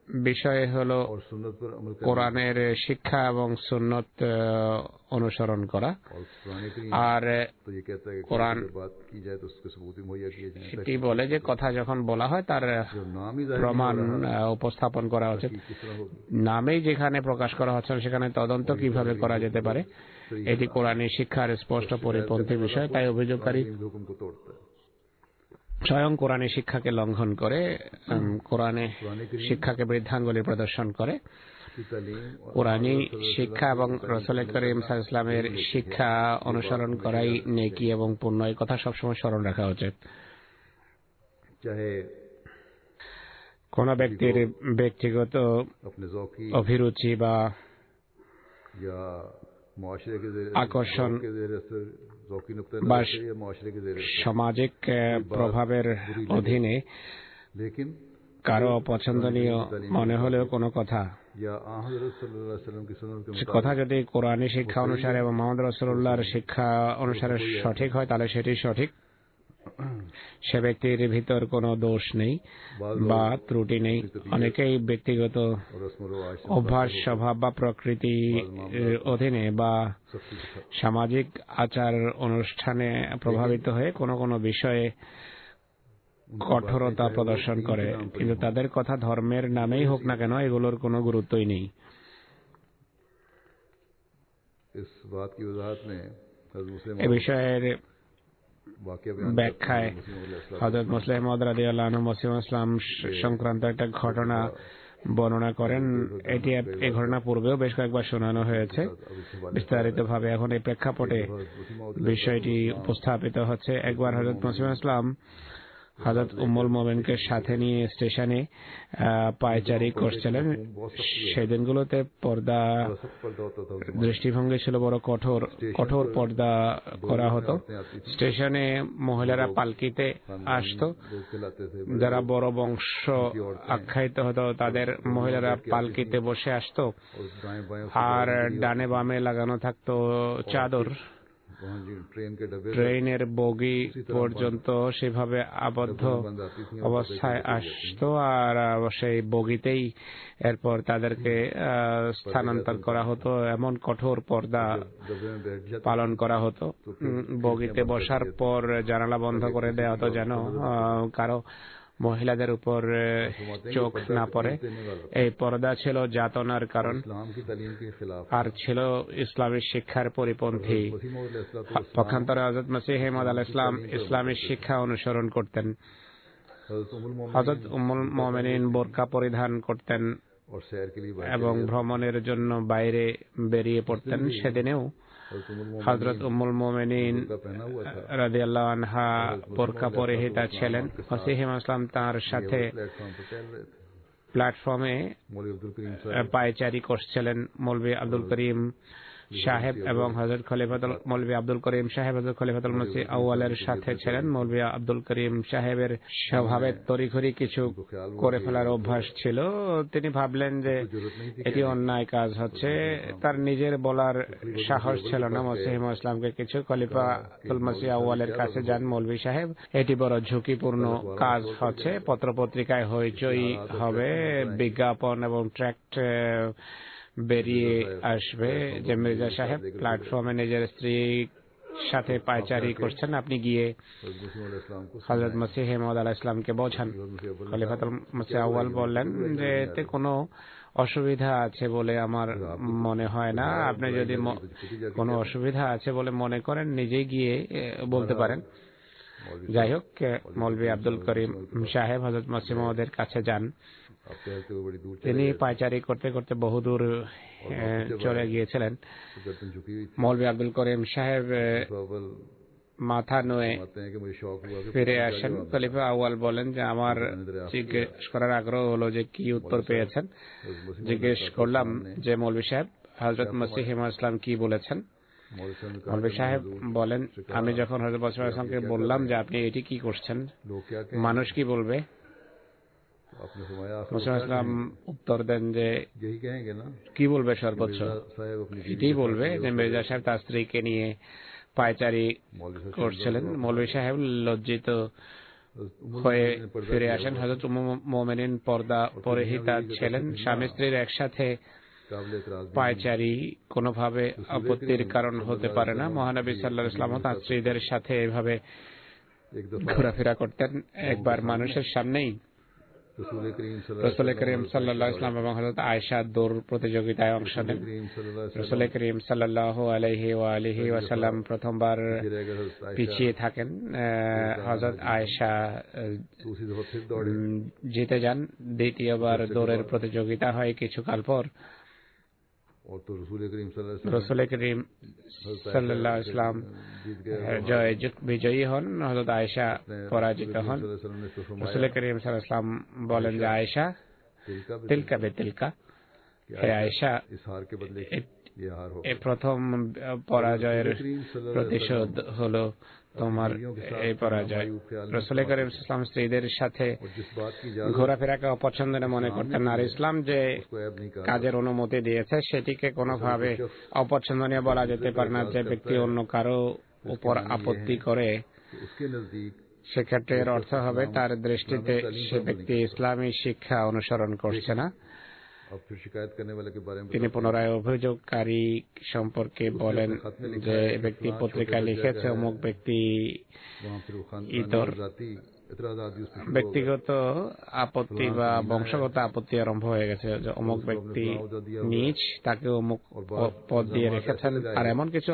বিষয় হলো और सुन्नत पर अमल करना কোরআনের শিক্ষা এবং সুন্নত অনুসরণ করা। और पुराने करीम আর तो ये कहता है कि কোরআন जब बात की जाए तो उसके सबूत भी मुहैया किए जाएं এটি বলে যে কথা যখন বলা হয় তার जब नाम ही जाहिर नहीं প্রমাণ हो रहा আহ, উপস্থাপন করা উচিত। कि किस तरह होगी নামেই যেখানে প্রকাশ করা হচ্ছে না, সেখানে তদন্ত কিভাবে করা যেতে পারে, এটি কোরআনী শিক্ষার স্পষ্ট পরিপন্থী বিষয়। তাই অভিযোগকারী पुराने हुक्म को तोड़ता है। স্বয়ং কোরআনী শিক্ষাকে লঙ্ঘন করে, উম, কোরআনে শিক্ষাকে বৃদ্ধাঙ্গুলি প্রদর্শন করে। की तालीम और কোরআনী শিক্ষা এবং রাসূল করিম সাল্লাল্লাহু আলাইহি ওয়াসাল্লামের শিক্ষা অনুসরণ করাই নেকি এবং পুণ্য, এই কথা সবসময় স্মরণ রাখা উচিত। चाहे কোন ব্যক্তির ব্যক্তিগত अपने ज़ौकी অভিরুচি বা या मुआशरे के ज़रिए আকর্ষণ के ज़रिए से ज़ौकी नुक्ते বা नज़र से या मुआशरे के ज़रिए से সামাজিক আহ, প্রভাবের অধীনে लेकिन কারো অপছন্দনীয় মনে হলেও কোনো কথা या आ हज़रत सल्लल्लाहु अलैहि वसल्लम की सुन्नत के সে কথা যদি কোরআনী শিক্ষা অনুসারে এবং মুহাম্মদ রাসূলুল্লাহর শিক্ষা অনুসারে সঠিক হয়, তাহলে সেটি সঠিক। সে ব্যক্তির ভিতর কোনো দোষ নেই বা ত্রুটি নেই। অনেকেই ব্যক্তিগত और रस्म व रिवाज से অভ্যাস, স্বভাব বা প্রকৃতির অধীনে বা सख्ती से खा- সামাজিক আচার অনুষ্ঠানে প্রভাবিত হয়ে কোনো কোনো বিষয়ে কঠোরতা প্রদর্শন করে, কিন্তু তাদের কথা ধর্মের নামেই হোক না কেন, এগুলোর কোনো গুরুত্বই নেই। इस बात की वजाहत में हज़रत मुस्लिम এ বিষয়ের वाक़या बयान ব্যাখ্যায় হযরত মুসলিম মাউদ রাদিয়াল্লাহু আনহু মুসলিম ইসলাম সংক্রান্ত একটা ঘটনা বর্ণনা করেন। এটি এই ঘটনা পূর্বেও বেশ কয়েকবার শোনানো হয়েছে বিস্তারিতভাবে। এখন এই প্রেক্ষাপটে বিষয়টি উপস্থাপিত হচ্ছে। একবার হযরত মুসলিম ইসলাম হযরত উম্মুল মুমিনকে সাথে নিয়ে স্টেশনে আহ, পায়চারি করছিলেন। সেই দিনগুলোতে পর্দা দৃষ্টিভঙ্গি ছিল বড় কঠোর, কঠোর পর্দা করা হতো। স্টেশনে মহিলারা পালকিতে আসতো। যারা বড় বংশ আখ্যায়িত হতো তাদের মহিলারা পালকিতে বসে আসতো, আর ডানে বামে লাগানো থাকতো চাদর। वहाँ जी ट्रेन के डब्बे ট্রেনের বগি পর্যন্ত সেভাবে আবদ্ধ অবস্থায় আসতো, আর সেই বগিতেই এরপর তাদেরকে আহ, স্থানান্তর করা হতো। এমন কঠোর পর্দা डब्बे में बैठ जाते পালন করা হতো। উম, বগিতে বসার পর জানালা বন্ধ করে দেওয়া হতো যেন আহ, কারো মহিলাদের উপর আহ, চোখ না পড়ে। এই পর্দা ছিল যাতনার কারণ इस्लाम की तालीम के खिलाफ আর ছিল ইসলামের শিক্ষার পরিপন্থী। वसीम और পক্ষান্তরে হযরত মসিহ মাউদ আলাইহিস সালাম ইসলামের শিক্ষা অনুসরণ করতেন। हज़रत उम्मुल मोमिनीन হযরত উম্মুল মুমিনিন বোরকা পরিধান করতেন और सैर के लिए बाहर এবং ভ্রমণের জন্য বাইরে বেরিয়ে পড়তেন। সেদিনেও हज़रत उम्मुल मोमिनीन হযরত উম্মুল মুমিনিন का पहना हुआ था। রাদিয়াল্লাহু আনহা বোরকা পরিহিতা ছিলেন। মসিহ মাউদ সালাম তার সাথে प्लेटफॉर्म पर चल रहे थे। প্ল্যাটফর্মে मौलवी अब्दुल करीम साहब পায়চারি করছিলেন। মৌলভী আব্দুল করিম সাহেব এবং হযরত খলিফাতুল মৌলভী আব্দুল করিম সাহেব হযরত খলিফাতুল মসিহ আউয়ালের সাথে ছিলেন। মৌলভী আব্দুল করিম সাহেবের স্বভাবে তড়িঘড়ি কিছু করে ফেলার অভ্যাস ছিল। তিনি ভাবলেন যে এটি অন্যায় কাজ হচ্ছে। তার নিজের বলার সাহস ছিল না মসিহ মাউদ ইসলামকে কিছু। খলিফাতুল মসিহ আউয়ালের কাছে যান, মৌলভী সাহেব এটি বড় ঝুঁকিপূর্ণ কাজ হচ্ছে, পত্রপত্রিকায় হইচই হবে, বিজ্ঞাপন এবং ট্র্যাক্ট বেরিয়ে আসবে যে মির্জা সাহেব প্ল্যাটফর্মে নিজের স্ত্রী সাথে পায়চারি করছেন, আপনি গিয়ে হযরত মসিহ মাউদ আলাইহিস সালামকে বোঝান। খলিফাতুল মসিহ আউয়াল বললেন যে এতে কোনো অসুবিধা আছে বলে আমার মনে হয় না। আপনি যদি ম- কোনো অসুবিধা আছে বলে মনে করেন নিজেই গিয়ে এ, বলতে পারেন। যাই হোক, মৌলভী আব্দুল করিম সাহেব হযরত মসিহ মাউদের কাছে যান। अब टहलते हुए बड़ी दूर তিনি পায়চারি করতে করতে বহুদূর এ, চলে গিয়েছিলেন। गर्दन झुकी हुई थी। মৌলভী আব্দুল করিম সাহেব এ, अव्वल মাথা নুয়ে कहते हैं कि मुझे शौक हुआ कि ফিরে আসেন। খলিফা আউয়াল বলেন যে আমার জিজ্ঞেস করার আগ্রহ হলো যে কি উত্তর পেয়েছেন। জিজ্ঞেস করলাম যে মৌলভী সাহেব হযরত মসিহ মাউদ ইসলাম কি বলেছেন। मौलवी साहब ने कहा মৌলভী সাহেব বলেন, আমি যখন হযরত মসিহ মাউদ ইসলামকে বললাম যে আপনি এটি কি করছেন, लोग क्या कहें। মানুষ কি বলবে। आपने फरमाया आखिर মসিহ মাউদ ইসলাম উত্তর দেন যে यही कहेंगे ना কি বলবে সর্বোচ্চ, साहब अपनी এটাই বলবে যে মির্জা সাহেব তার স্ত্রীকে নিয়ে পায়চারি मौलवी साहब করছিলেন। মৌলভী সাহেব লজ্জিত হয়ে ফিরে আসেন। হযরত উম্মুল মুমিনিন পর্দা পরিহিতা ছিলেন। স্বামী স্ত্রীর একসাথে পায়চারি কোনোভাবে আপত্তির কারণ হতে পারে না। মহানবী সাল্লাল্লাহু আলাইহি ওয়াসাল্লাম তার স্ত্রীদের সাথে এভাবে ঘোরাফেরা করতেন। একবার মানুষের সামনেই রাসূল করিম সাল্লাল্লাহু আলাইহি ওয়াসাল্লাম এবং হযরত আয়েশা দৌড় প্রতিযোগিতায় অংশ নেন। রাসূল করিম সাল্লাল্লাহু আলাইহি ওয়া আলিহি ওয়াসাল্লাম প্রথমবার পিছিয়ে থাকেন। হযরত আয়েশা জিতে যান। দ্বিতীয়বার দৌড়ের প্রতিযোগিতা হয় কিছুকাল পর। রাসূল করিম সাল্লাল্লাহু আলাইহি ওয়াসাল্লাম বিজয়ী হন, হযরত আয়েশা পরাজিত হন। রাসূল করিম সাল্লাল্লাহু আলাইহি ওয়াসাল্লাম বলেন যে আয়েশা তিলকা বেতিলকা, হে আয়েশা এই প্রথম পরাজয়ের প্রতিশোধ হলো তোমার এই পরাজয়। রাসূল করিম সাল্লাল্লাহু আলাইহি ওয়াসাল্লাম স্ত্রীদের সাথে ঘোরাফেরাকে অপছন্দ মনে করতেন। আর ইসলাম যে কাজের অনুমতি দিয়েছে সেটিকে কোনোভাবে অপছন্দনীয় বলা যেতে পারে না। যে ব্যক্তি অন্য কারো উপর আপত্তি করে সেক্ষেত্রে এর অর্থ হবে তার দৃষ্টিতে সে ব্যক্তি ইসলামী শিক্ষা অনুসরণ করছে না। তিনি পুনরায় অভিযোগকারী সম্পর্কে বলেন যে ব্যক্তি পত্রিকায় লিখেছে অমুক ব্যক্তি ইতর ব্যক্তিগত আপত্তি বা বংশগত আপত্তি আরম্ভ হয়ে গেছে যে অমুক ব্যক্তি নিজ তাকে অমুক পদ দিয়ে রেখেছেন। আর এমন কিছু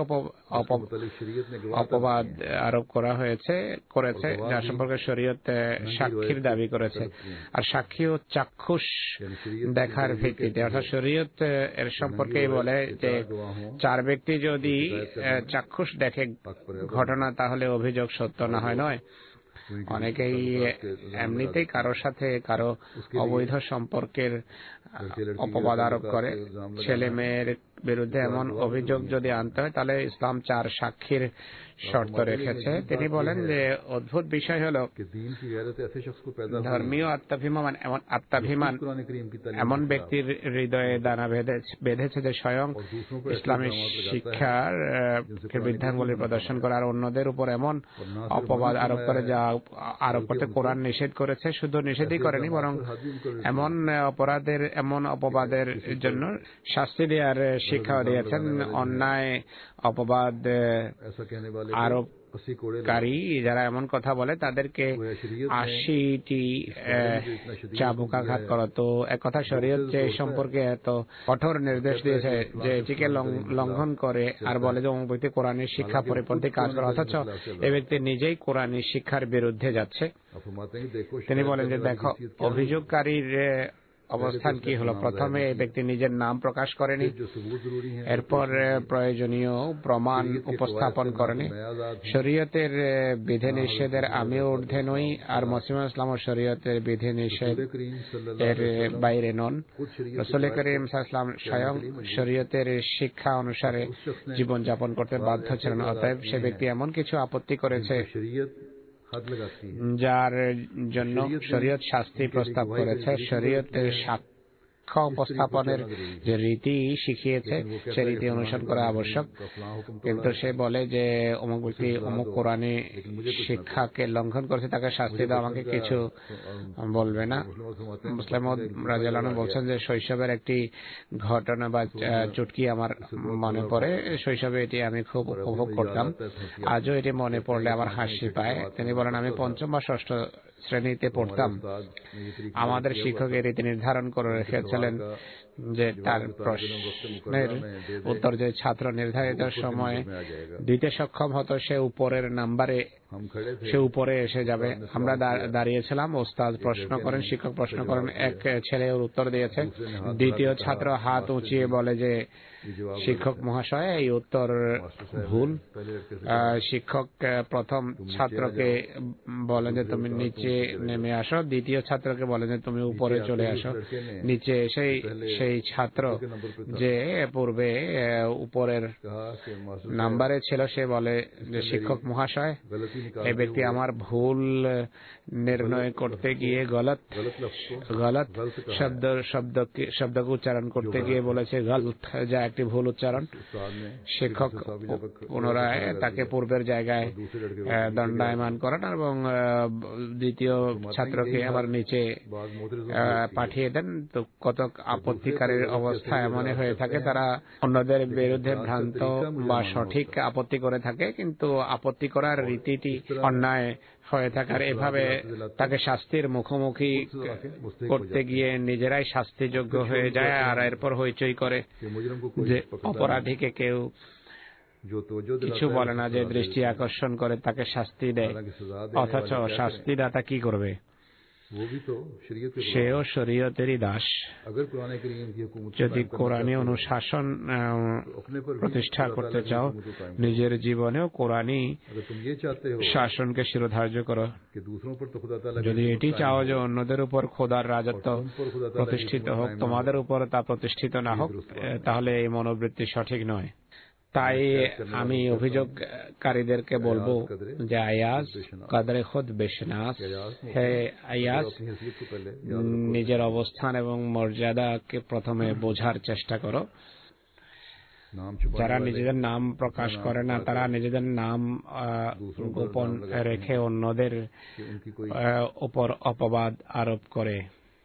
অপবাদ আরোপ করা হয়েছে করেছে যার সম্পর্কে শরীয়ত সাক্ষীর দাবি করেছে। আর সাক্ষী ও চাক্ষুষ দেখার ভিত্তিতে, অর্থাৎ শরীয়ত এর সম্পর্কে বলে যে চার ব্যক্তি যদি চাক্ষুষ দেখে ঘটনা তাহলে অভিযোগ সত্য না হয় নয়। অনেকেই এমনিতেই কারোর সাথে কারো অবৈধ সম্পর্কের অপবাদ আরোপ করে। ছেলে মেয়ের বিরুদ্ধে এমন অভিযোগ যদি আনতে হয় তাহলে ইসলাম চার সাক্ষীর শর্ত রেখেছে। তিনি বলেন যে অদ্ভুত বিষয় হলো ধর্মীয় আত্মাভিমান এমন আত্মাভিমান এমন ব্যক্তির হৃদয়ে দানা বেঁধেছে যে স্বয়ং ইসলামী শিক্ষার বৃদ্ধাঙ্গুলি প্রদর্শন করে আর অন্যদের উপর এমন অপবাদ আরোপ করে যা আরোপ করতে কোরআন নিষেধ করেছে। শুধু নিষেধই করেনি বরং এমন অপরাধের এমন অপবাদের জন্য শাস্তি দেওয়ার শিক্ষাও দিয়েছেন। অন্যায় অপবাদ আরোপকারী যারা এমন কথা বলে তাদেরকে আশিটি চাবুকাঘাত করা। তো একথা শরীয়ত যে সম্পর্কে এত কঠোর নির্দেশ দিয়েছে যে এটিকে লঙ্ঘন করে আর বলে যে অমুক ব্যক্তি কোরআনের শিক্ষা পরিপন্থী কাজ করে, অথচ এই ব্যক্তি নিজেই কোরআনের শিক্ষার বিরুদ্ধে যাচ্ছে। তিনি বলেন যে দেখো অভিযোগকারীর অবস্থান কি হলো। প্রথমে এই ব্যক্তি নিজের নাম প্রকাশ করেনি, এরপর প্রয়োজনীয় প্রমাণ উপস্থাপন করেনি। শরীয়তের বিধিনিষেধের আমি ঊর্ধ্বে নই আর মুসলিম ইসলাম ও শরীয়তের বিধিনিষেধ এর বাইরে নন। রাসূল করিম সাল্লাল্লাহু আলাইহি ওয়াসাল্লাম স্বয়ং শরীয়তের শিক্ষা অনুসারে জীবন যাপন করতে বাধ্য ছিলেন। অতএব সে ব্যক্তি এমন কিছু আপত্তি করেছে যার জন্য শরীয়ত শাস্তি প্রস্তাব করেছে। শরীয়তের সাক্ষ্য উপস্থাপনের যে রীতি শিখিয়েছে সে রীতি অনুসরণ করা আবশ্যক। কিন্তু সে বলে যে অমুক ব্যক্তি অমুক কোরআনী শিক্ষাকে লঙ্ঘন করেছে, তাকে শাস্তি দাও, আমাকে কিছু বলবে না। মুসলিম রাদিয়াল্লাহু আনহু বলছেন যে শৈশবের একটি ঘটনা বা চুটকি আমার মনে পড়ে। শৈশবে এটি আমি খুব উপভোগ করতাম, আজও এটি মনে পড়লে আমার হাসি পায়। তিনি বলেন আমি পঞ্চম বা ষষ্ঠ শ্রেণীতে পড়তাম। আমাদের শিক্ষক এই রীতি নির্ধারণ করে রেখেছিলেন যে তার প্রশ্নের উত্তর যে ছাত্র নির্ধারিত সময়ে দিতে সক্ষম হতো সে উপরের নাম্বারে সে উপরে এসে যাবে। আমরা দাঁড়িয়েছিলাম, ওস্তাদ প্রশ্ন করেন, শিক্ষক প্রশ্ন করেন, এক ছেলে ওর উত্তর দিয়েছে। দ্বিতীয় ছাত্র হাত উঁচিয়ে বলে যে শিক্ষক মহাশয় এই উত্তর ভুল। শিক্ষক প্রথম ছাত্রকে বলেন যে তুমি নিচে নেমে আসো, দ্বিতীয় ছাত্রকে বলেন যে তুমি উপরে চলে আসো। নিচে এসে সে সেই ছাত্র যে পূর্বে উপরের নাম্বারে ছিল, সে বলে যে শিক্ষক মহাশয়, এই ব্যক্তি আমার ভুল নির্ণয় করতে গিয়ে গলত গলত শব্দ শব্দ শব্দকে উচ্চারণ করতে গিয়ে বলেছে গলত, যা একটি ভুল উচ্চারণ। শিক্ষক পুনরায় তাকে পূর্বের জায়গায় দণ্ডায়মান করেন এবং দ্বিতীয় ছাত্রকে আবার নিচে পাঠিয়ে দেন। তো কত আপত্তিকারীর অবস্থা এমনই হয়ে থাকে, তারা অন্যদের বিরুদ্ধে ভ্রান্ত বা সঠিক আপত্তি করে থাকে, কিন্তু আপত্তি করার রীতিটি অন্যায় হয়ে থাকার এভাবে তাকে শাস্তির মুখোমুখি করতে গিয়ে নিজেরাই শাস্তিযোগ্য হয়ে যায় আর এরপর হইচই করে যে অপরাধীকে কেউ কিছু বলে না, যে দৃষ্টি আকর্ষণ করে তাকে শাস্তি দেয়, অথচ শাস্তিদাতা কি করবে? সেও শরীয়তেরই দাস। যদি কোরআনী অনুশাসন প্রতিষ্ঠা করতে চাও, নিজের জীবনেও কোরআনী শাসনকে শিরোধার্য করো। যদি এটি চাও যে অন্যদের উপর খোদার রাজত্ব প্রতিষ্ঠিত হোক, তোমাদের উপর তা প্রতিষ্ঠিত না হোক, তাহলে এই মনোবৃত্তি সঠিক নয়। তাই আমি অভিযোগকারীদেরকে বলবো যে আয়াজ কদরে খুদ বেশনাস, হে আয়াজ, নিজের অবস্থান এবং মর্যাদাকে প্রথমে বোঝার চেষ্টা করো। যারা নিজেদের নাম প্রকাশ করে না, তারা নিজেদের নাম গোপন রেখে অন্যদের উপর অপবাদ আরোপ করে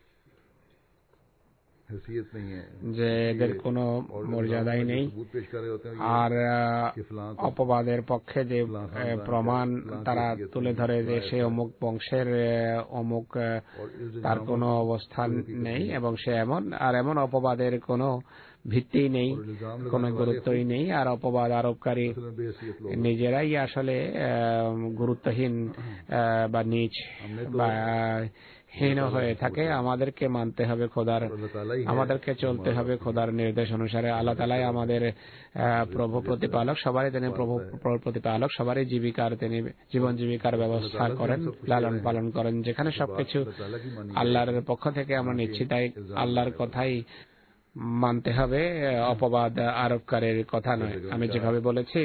যে এদের কোনো মর্যাদাই নেই, আর অপবাদের পক্ষে যে প্রমাণ তারা তুলে ধরে যে সে অমুক বংশের অমুক, তার কোনো অবস্থান নেই এবং সে এমন, আর এমন অপবাদের কোনো ভিত্তি নেই, কোনো গুরুত্বই নেই, আর অপবাদ আরোপকারী নিজেরাই আসলে গুরুত্বহীন বা নীচ বা হীন হয়ে থাকে। আমাদেরকে মানতে হবে খোদার, আমাদেরকে চলতে হবে খোদার নির্দেশ অনুসারে। আল্লাহ তাআলাই আমাদের প্রভু প্রতিপালক, সবারই তিনি প্রভু প্রতিপালক, সবারই জীবিকার তিনি জীবন জীবিকার ব্যবস্থা করেন, লালন পালন করেন। যেখানে সবকিছু আল্লাহর পক্ষ থেকে আমরা নিচ্ছি, তাই আল্লাহর কথাই মানতে হবে, অপবাদ আরোপকারীর কথা নয়। আমি যেভাবে বলেছি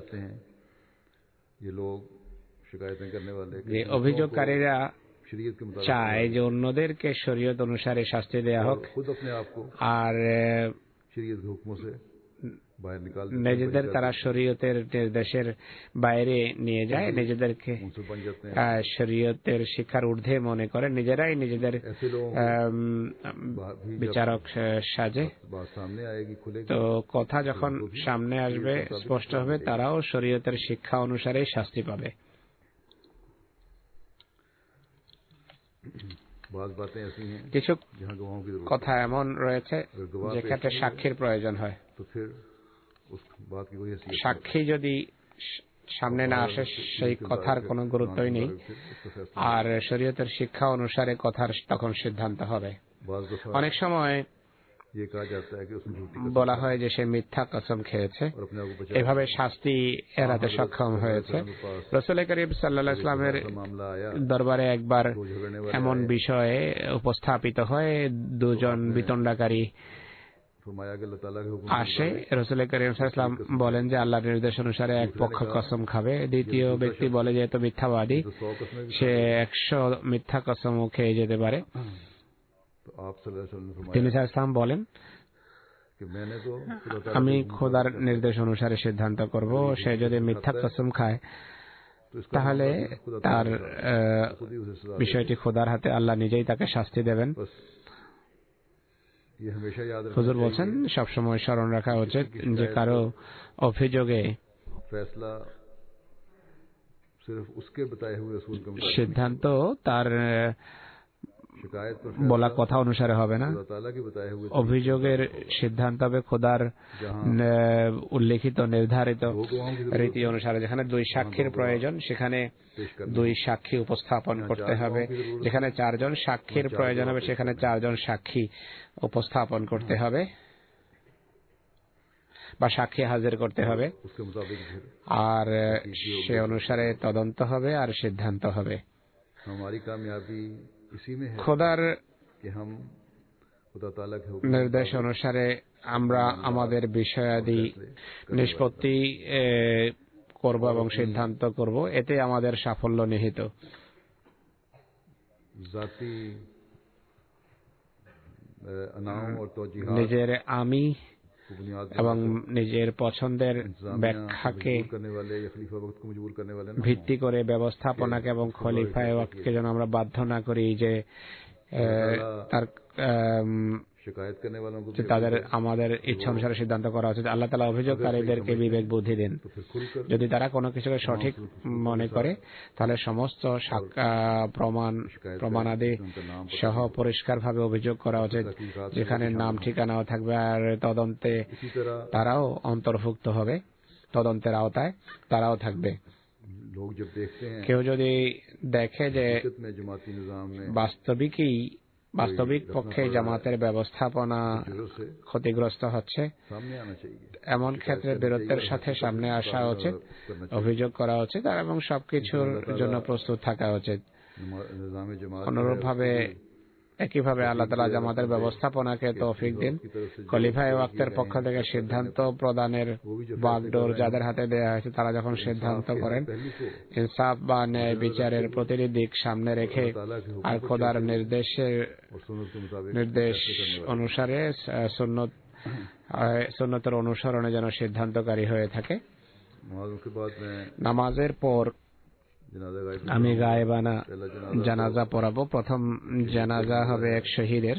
যে অভিযোগকারীরা চায় যে অন্যদেরকে শরীয়ত অনুসারে শাস্তি দেয়া হোক, আর নিজেদের তারা শরীয়তের নির্দেশের বাইরে নিয়ে যায়, নিজেদেরকে শরীয়তের শিক্ষার ঊর্ধ্বে মনে করে, নিজেরাই নিজেদের বিচারক সাজে। তো কথা যখন সামনে আসবে, স্পষ্ট হবে, তারাও শরীয়তের শিক্ষা অনুসারেই শাস্তি পাবে। কিছু কথা এমন রয়েছে যে ক্ষেত্রে সাক্ষীর প্রয়োজন হয়। সাক্ষী যদি সামনে না আসে, সেই কথার কোনো গুরুত্বই নেই, আর শরীয়তের শিক্ষা অনুসারে কথার তখন সিদ্ধান্ত হবে। অনেক সময় বলা হয় যে সে মিথ্যা কসম খেয়েছে, এভাবে শাস্তি এড়াতে সক্ষম হয়েছে। রাসূল করিম সাল্লাল্লাহু আলাইহি ওয়াসাল্লামের দরবারে একবার এমন বিষয়ে উপস্থাপিত হয়, দুজন বিতণ্ডাকারী আসে। রাসূল করিম সাল্লাল্লাহু আলাইহি ওয়াসাল্লাম বলেন যে আল্লাহর নির্দেশ অনুসারে এক পক্ষ কসম খাবে, দ্বিতীয় ব্যক্তি বলে যে তো মিথ্যাবাদী, সে একশো মিথ্যা কসমও খেয়ে যেতে পারে। তিনি সাল্লাম বলেন, আমি খোদার নির্দেশ অনুসারে সিদ্ধান্ত করব। সে যদি মিথ্যা কসম খায়, তাহলে তার বিষয়টি খোদার হাতে, আল্লাহ নিজেই তাকে শাস্তি দেবেন। হুজুর বলছেন সবসময় স্মরণ রাখা উচিত যে কারো অভিযোগে সিদ্ধান্ত তার বলা কথা অনুসারে হবে না, অভিযোগের সিদ্ধান্ত হবে খোদার উল্লেখিত নির্ধারিত রীতি অনুসারে। যেখানে দুই সাক্ষীর প্রয়োজন, সেখানে দুই সাক্ষী উপস্থাপন করতে হবে। যেখানে চারজন সাক্ষীর প্রয়োজন হবে, সেখানে চারজন সাক্ষী উপস্থাপন করতে হবে বা সাক্ষী হাজির করতে হবে, আর সে অনুসারে তদন্ত হবে আর সিদ্ধান্ত হবে। খোদার खुदा ताला के নির্দেশ অনুসারে আমরা আমাদের বিষয়াদি নিষ্পত্তি করব এবং সিদ্ধান্ত করব, এতে আমাদের সাফল্য নিহিত। जाती अनाओं और तौजीहात নিজের আমি এবং নিজের পছন্দের ব্যাখ্যাকে ভিত্তি করে ব্যবস্থাপনাকে এবং খলিফায়ে ওয়াক্তকে যেন আমরা বাধ্য না করি যে তার তাদের আমাদের ইচ্ছা অনুসারে সিদ্ধান্ত করা উচিত। আল্লাহ তাআলা অভিযোগকারীদেরকে বিবেক বুদ্ধি দেন। যদি তারা কোনো কিছুকে সঠিক মনে করে তাহলে সমস্ত প্রমাণ প্রমাণাদি সহ পরিষ্কারভাবে অভিযোগ করা উচিত, যেখানে নাম ঠিকানাও থাকবে, আর তদন্তে তারাও অন্তর্ভুক্ত হবে, তদন্তের আওতায় তারাও থাকবে। কেউ যদি দেখে যে বাস্তবিকই বাস্তবিক পক্ষে জামাতের ব্যবস্থাপনা ক্ষতিগ্রস্ত হচ্ছে, এমন ক্ষেত্রে বীরত্বের সাথে সামনে আসা উচিত, অভিযোগ করা উচিত এবং সবকিছুর জন্য প্রস্তুত থাকা উচিত। অনুরূপভাবে একইভাবে আল্লাহ তাআলা জামাতের ব্যবস্থাপনাকে তৌফিক দিন। খলিফায়ে ওয়াক্তের পক্ষ থেকে সিদ্ধান্ত প্রদানের বাগডোর যাদের হাতে দেওয়া হয়েছে, তারা যখন সিদ্ধান্ত করেন ইনসাফ বা ন্যায় বিচারের প্রতিটি দিক সামনে রেখে আর খোদার নির্দেশের নির্দেশ অনুসারে সুন্নত সুন্নতের অনুসরণে যেন সিদ্ধান্তকারী হয়ে থাকে। নামাজের পর আমি গায়েবানা জানাজা পড়াবো। প্রথম জানাজা হবে এক শহীদের,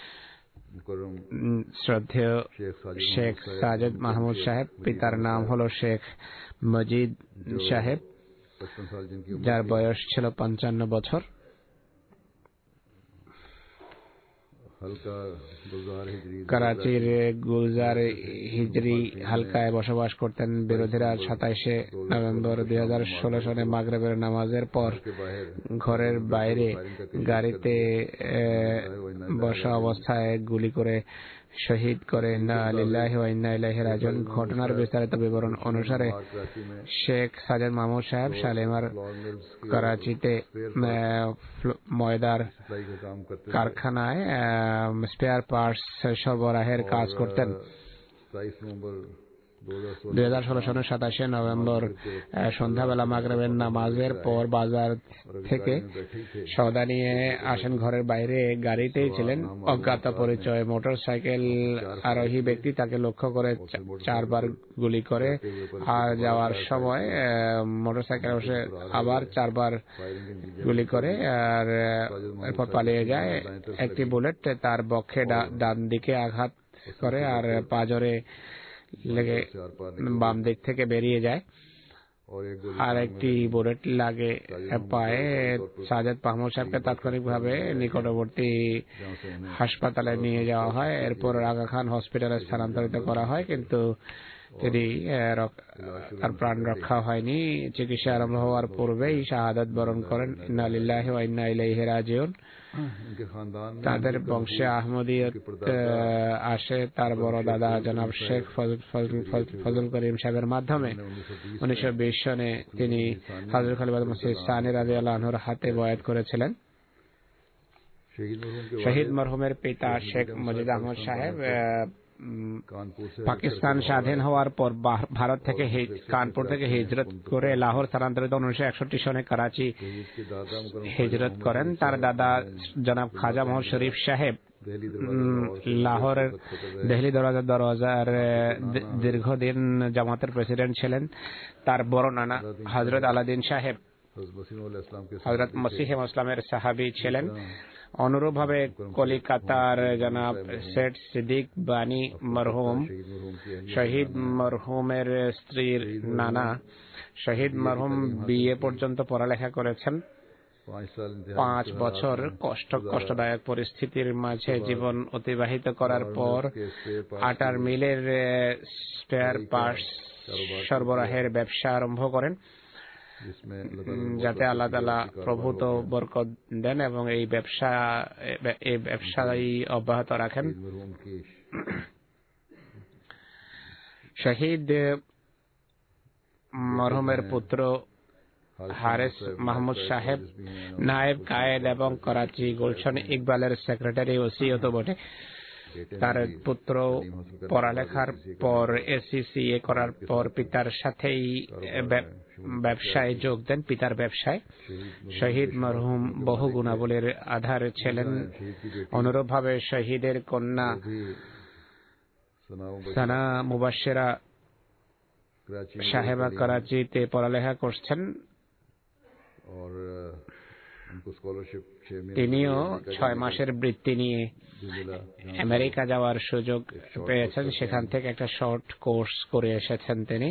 শ্রদ্ধেয় শেখ সাজেদ মাহমুদ সাহেব। পিতার নাম হলো শেখ মজিদ সাহেব, যার বয়স ছিল পঞ্চান্ন বছর। করাচির গুলজার হিজরি হালকায় বসবাস করতেন। বিরোধীরা সাতাইশে নভেম্বর দুই হাজার ষোলো সনে মাগরিবের নামাজের পর ঘরের বাইরে গাড়িতে বসা অবস্থায় গুলি করে শহীদ করে। ইন্না লিল্লাহি ওয়া ইন্না ইলাইহি রাজিউন। ঘটনার বিস্তারিত বিবরণ অনুসারে শেখ সাজেদ মাহমুদ সাহেব শালিমার করাচিতে ময়দার কারখানায় স্পেয়ার পার্টস সরবরাহের কাজ করতেন। দুই হাজার ষোলো সনের সাতাশে নভেম্বর সন্ধ্যাবেলা মাগরিবের নামাজের পর বাজার থেকে সওদা নিয়ে আসেন। ঘরের বাইরে গাড়িতেই ছিলেন। অজ্ঞাত পরিচয় মোটর সাইকেল আরোহী ব্যক্তি তাকে লক্ষ্য করে চারবার গুলি করে, আর যাওয়ার সময় মোটর সাইকেলে বসে আবার চারবার গুলি করে, আর এরপর পালিয়ে যায়। একটি বুলেট তার বক্ষে ডান দিকে আঘাত করে আর পাজরে লেগে বাম দিক থেকে বেরিয়ে যায়, আর একটি বুলেট লাগে পায়ে। সাজেদ মাহমুদ সাহেবকে তাৎক্ষণিকভাবে নিকটবর্তী হাসপাতালে নিয়ে যাওয়া হয়। এরপর আগা খান হসপিটালে স্থানান্তরিত করা হয়, কিন্তু তিনি তার প্রাণ রক্ষা হয়নি। চিকিৎসা আরম্ভ হওয়ার পূর্বেই শাহাদাত বরণ করেন। ইন্না লিল্লাহি ওয়া ইন্না ইলাইহি রাজিউন। তাদের বংশে আহমদিয়ত আসে তার বড় দাদা জনাব শেখ ফজল করিম সাহেবের মাধ্যমে। উনিশশো বিশ সনে তিনি হযরত খলিফা মসিহ সানি রাদিয়াল্লাহু আনহুর হাতে বয়াত করেছিলেন। শহীদ মরহুমের পিতা শেখ মজিদ আহমদ সাহেব পাকিস্তান স্বাধীন হওয়ার পর ভারত থেকে কানপুর থেকে হিজরত করে লাহোর স্থানান্তরিত। উনিশশো একষট্টি সনে করাচি হিজরত করেন। তার দাদা জনাব খাজা মোহাম্মদ শরীফ সাহেব লাহোরের দেহলি দরওয়াজা দরওয়াজার দীর্ঘদিন জামাতের প্রেসিডেন্ট ছিলেন। তার বড় নানা হযরত আলাউদ্দিন সাহেব হযরত মসিহ ইসলামের সাহাবী ছিলেন। অনুরূপভাবে কলিকাতার জনাব শেঠ সিদ্দিক বানী মরহুম শহীদ মরহুমের স্ত্রীর নানা। শহীদ মরহুম বিএ পর্যন্ত পড়ালেখা করেছেন। পাঁচ বছর কষ্ট কষ্টদায়ক পরিস্থিতির মাঝে জীবন অতিবাহিত করার পর আটার মিলের স্পেয়ার পার্টস সরবরাহের ব্যবসা আরম্ভ করেন, যাতে আল্লাহ তাআলা প্রভূত বরকত দেন এবং এই ব্যবসা এই ব্যবসায় অব্যাহত রাখেন। শহীদ মরহুমের পুত্র হারেস মাহমুদ সাহেব নায়েব কায়েদ এবং করাচি গুলশন ইকবালের সেক্রেটারি ওসিও তো বটে। তার পুত্র পড়ালেখার পর এসসিসিএ করার পর পিতার সাথেই ব্যবসায় যোগ দেন, পিতার ব্যবসায়। শহীদ মরহুম বহু গুণাবলীর আধার ছিলেন। অনুরূপভাবে শহীদের কন্যা সানা মুবাশশিরা সাহেবা করাচিতে পড়ালেখা করছেন। তিনিও ছয় মাসের বৃত্তি নিয়ে আমেরিকা যাওয়ার সুযোগ পেয়েছেন, সেখান থেকে একটা শর্ট কোর্স করে এসেছেন তিনি।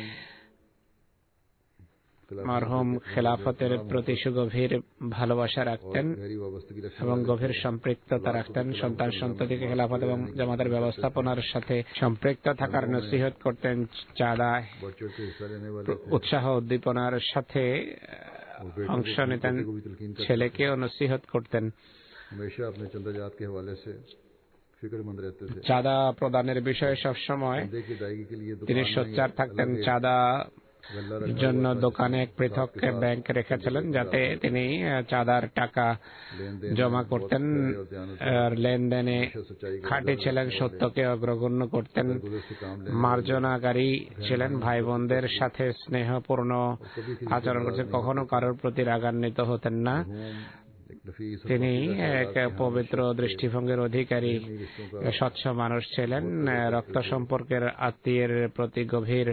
মরহুম খেলাফতের প্রতি সুগভীর ভালোবাসা রাখতেন এবং গভীর সম্পৃক্ততা রাখতেন। সন্তান সন্ততিকে খেলাফত এবং জামাতের ব্যবস্থাপনার সাথে সম্পৃক্ত থাকার নসিহত করতেন। চাঁদা উৎসাহ উদ্দীপনার সাথে অংশ নিতেন, ছেলেকেও নসিহত করতেন। চাঁদা প্রদানের বিষয়ে সবসময় তিনি সোচ্চার থাকতেন। চাঁদা জন্য দোকানে এক পৃথক ব্যাংক রেখেছিলেন, যাতে তিনি চাঁদার টাকা জমা করতেন। লেনদেনে খাঁটি ছিলেন, সত্যকে অগ্রগণ্য করতেন, মার্জনাকারী ছিলেন, ভাই বোনদের সাথে স্নেহপূর্ণ আচরণ করতেন, কখনো কারোর প্রতি রাগান্বিত হতেন না। তিনি এক পবিত্র দৃষ্টিভঙ্গির অধিকারী স্বচ্ছ মানুষ ছিলেন। রক্ত সম্পর্কের আত্মীয়ের প্রতি গভীর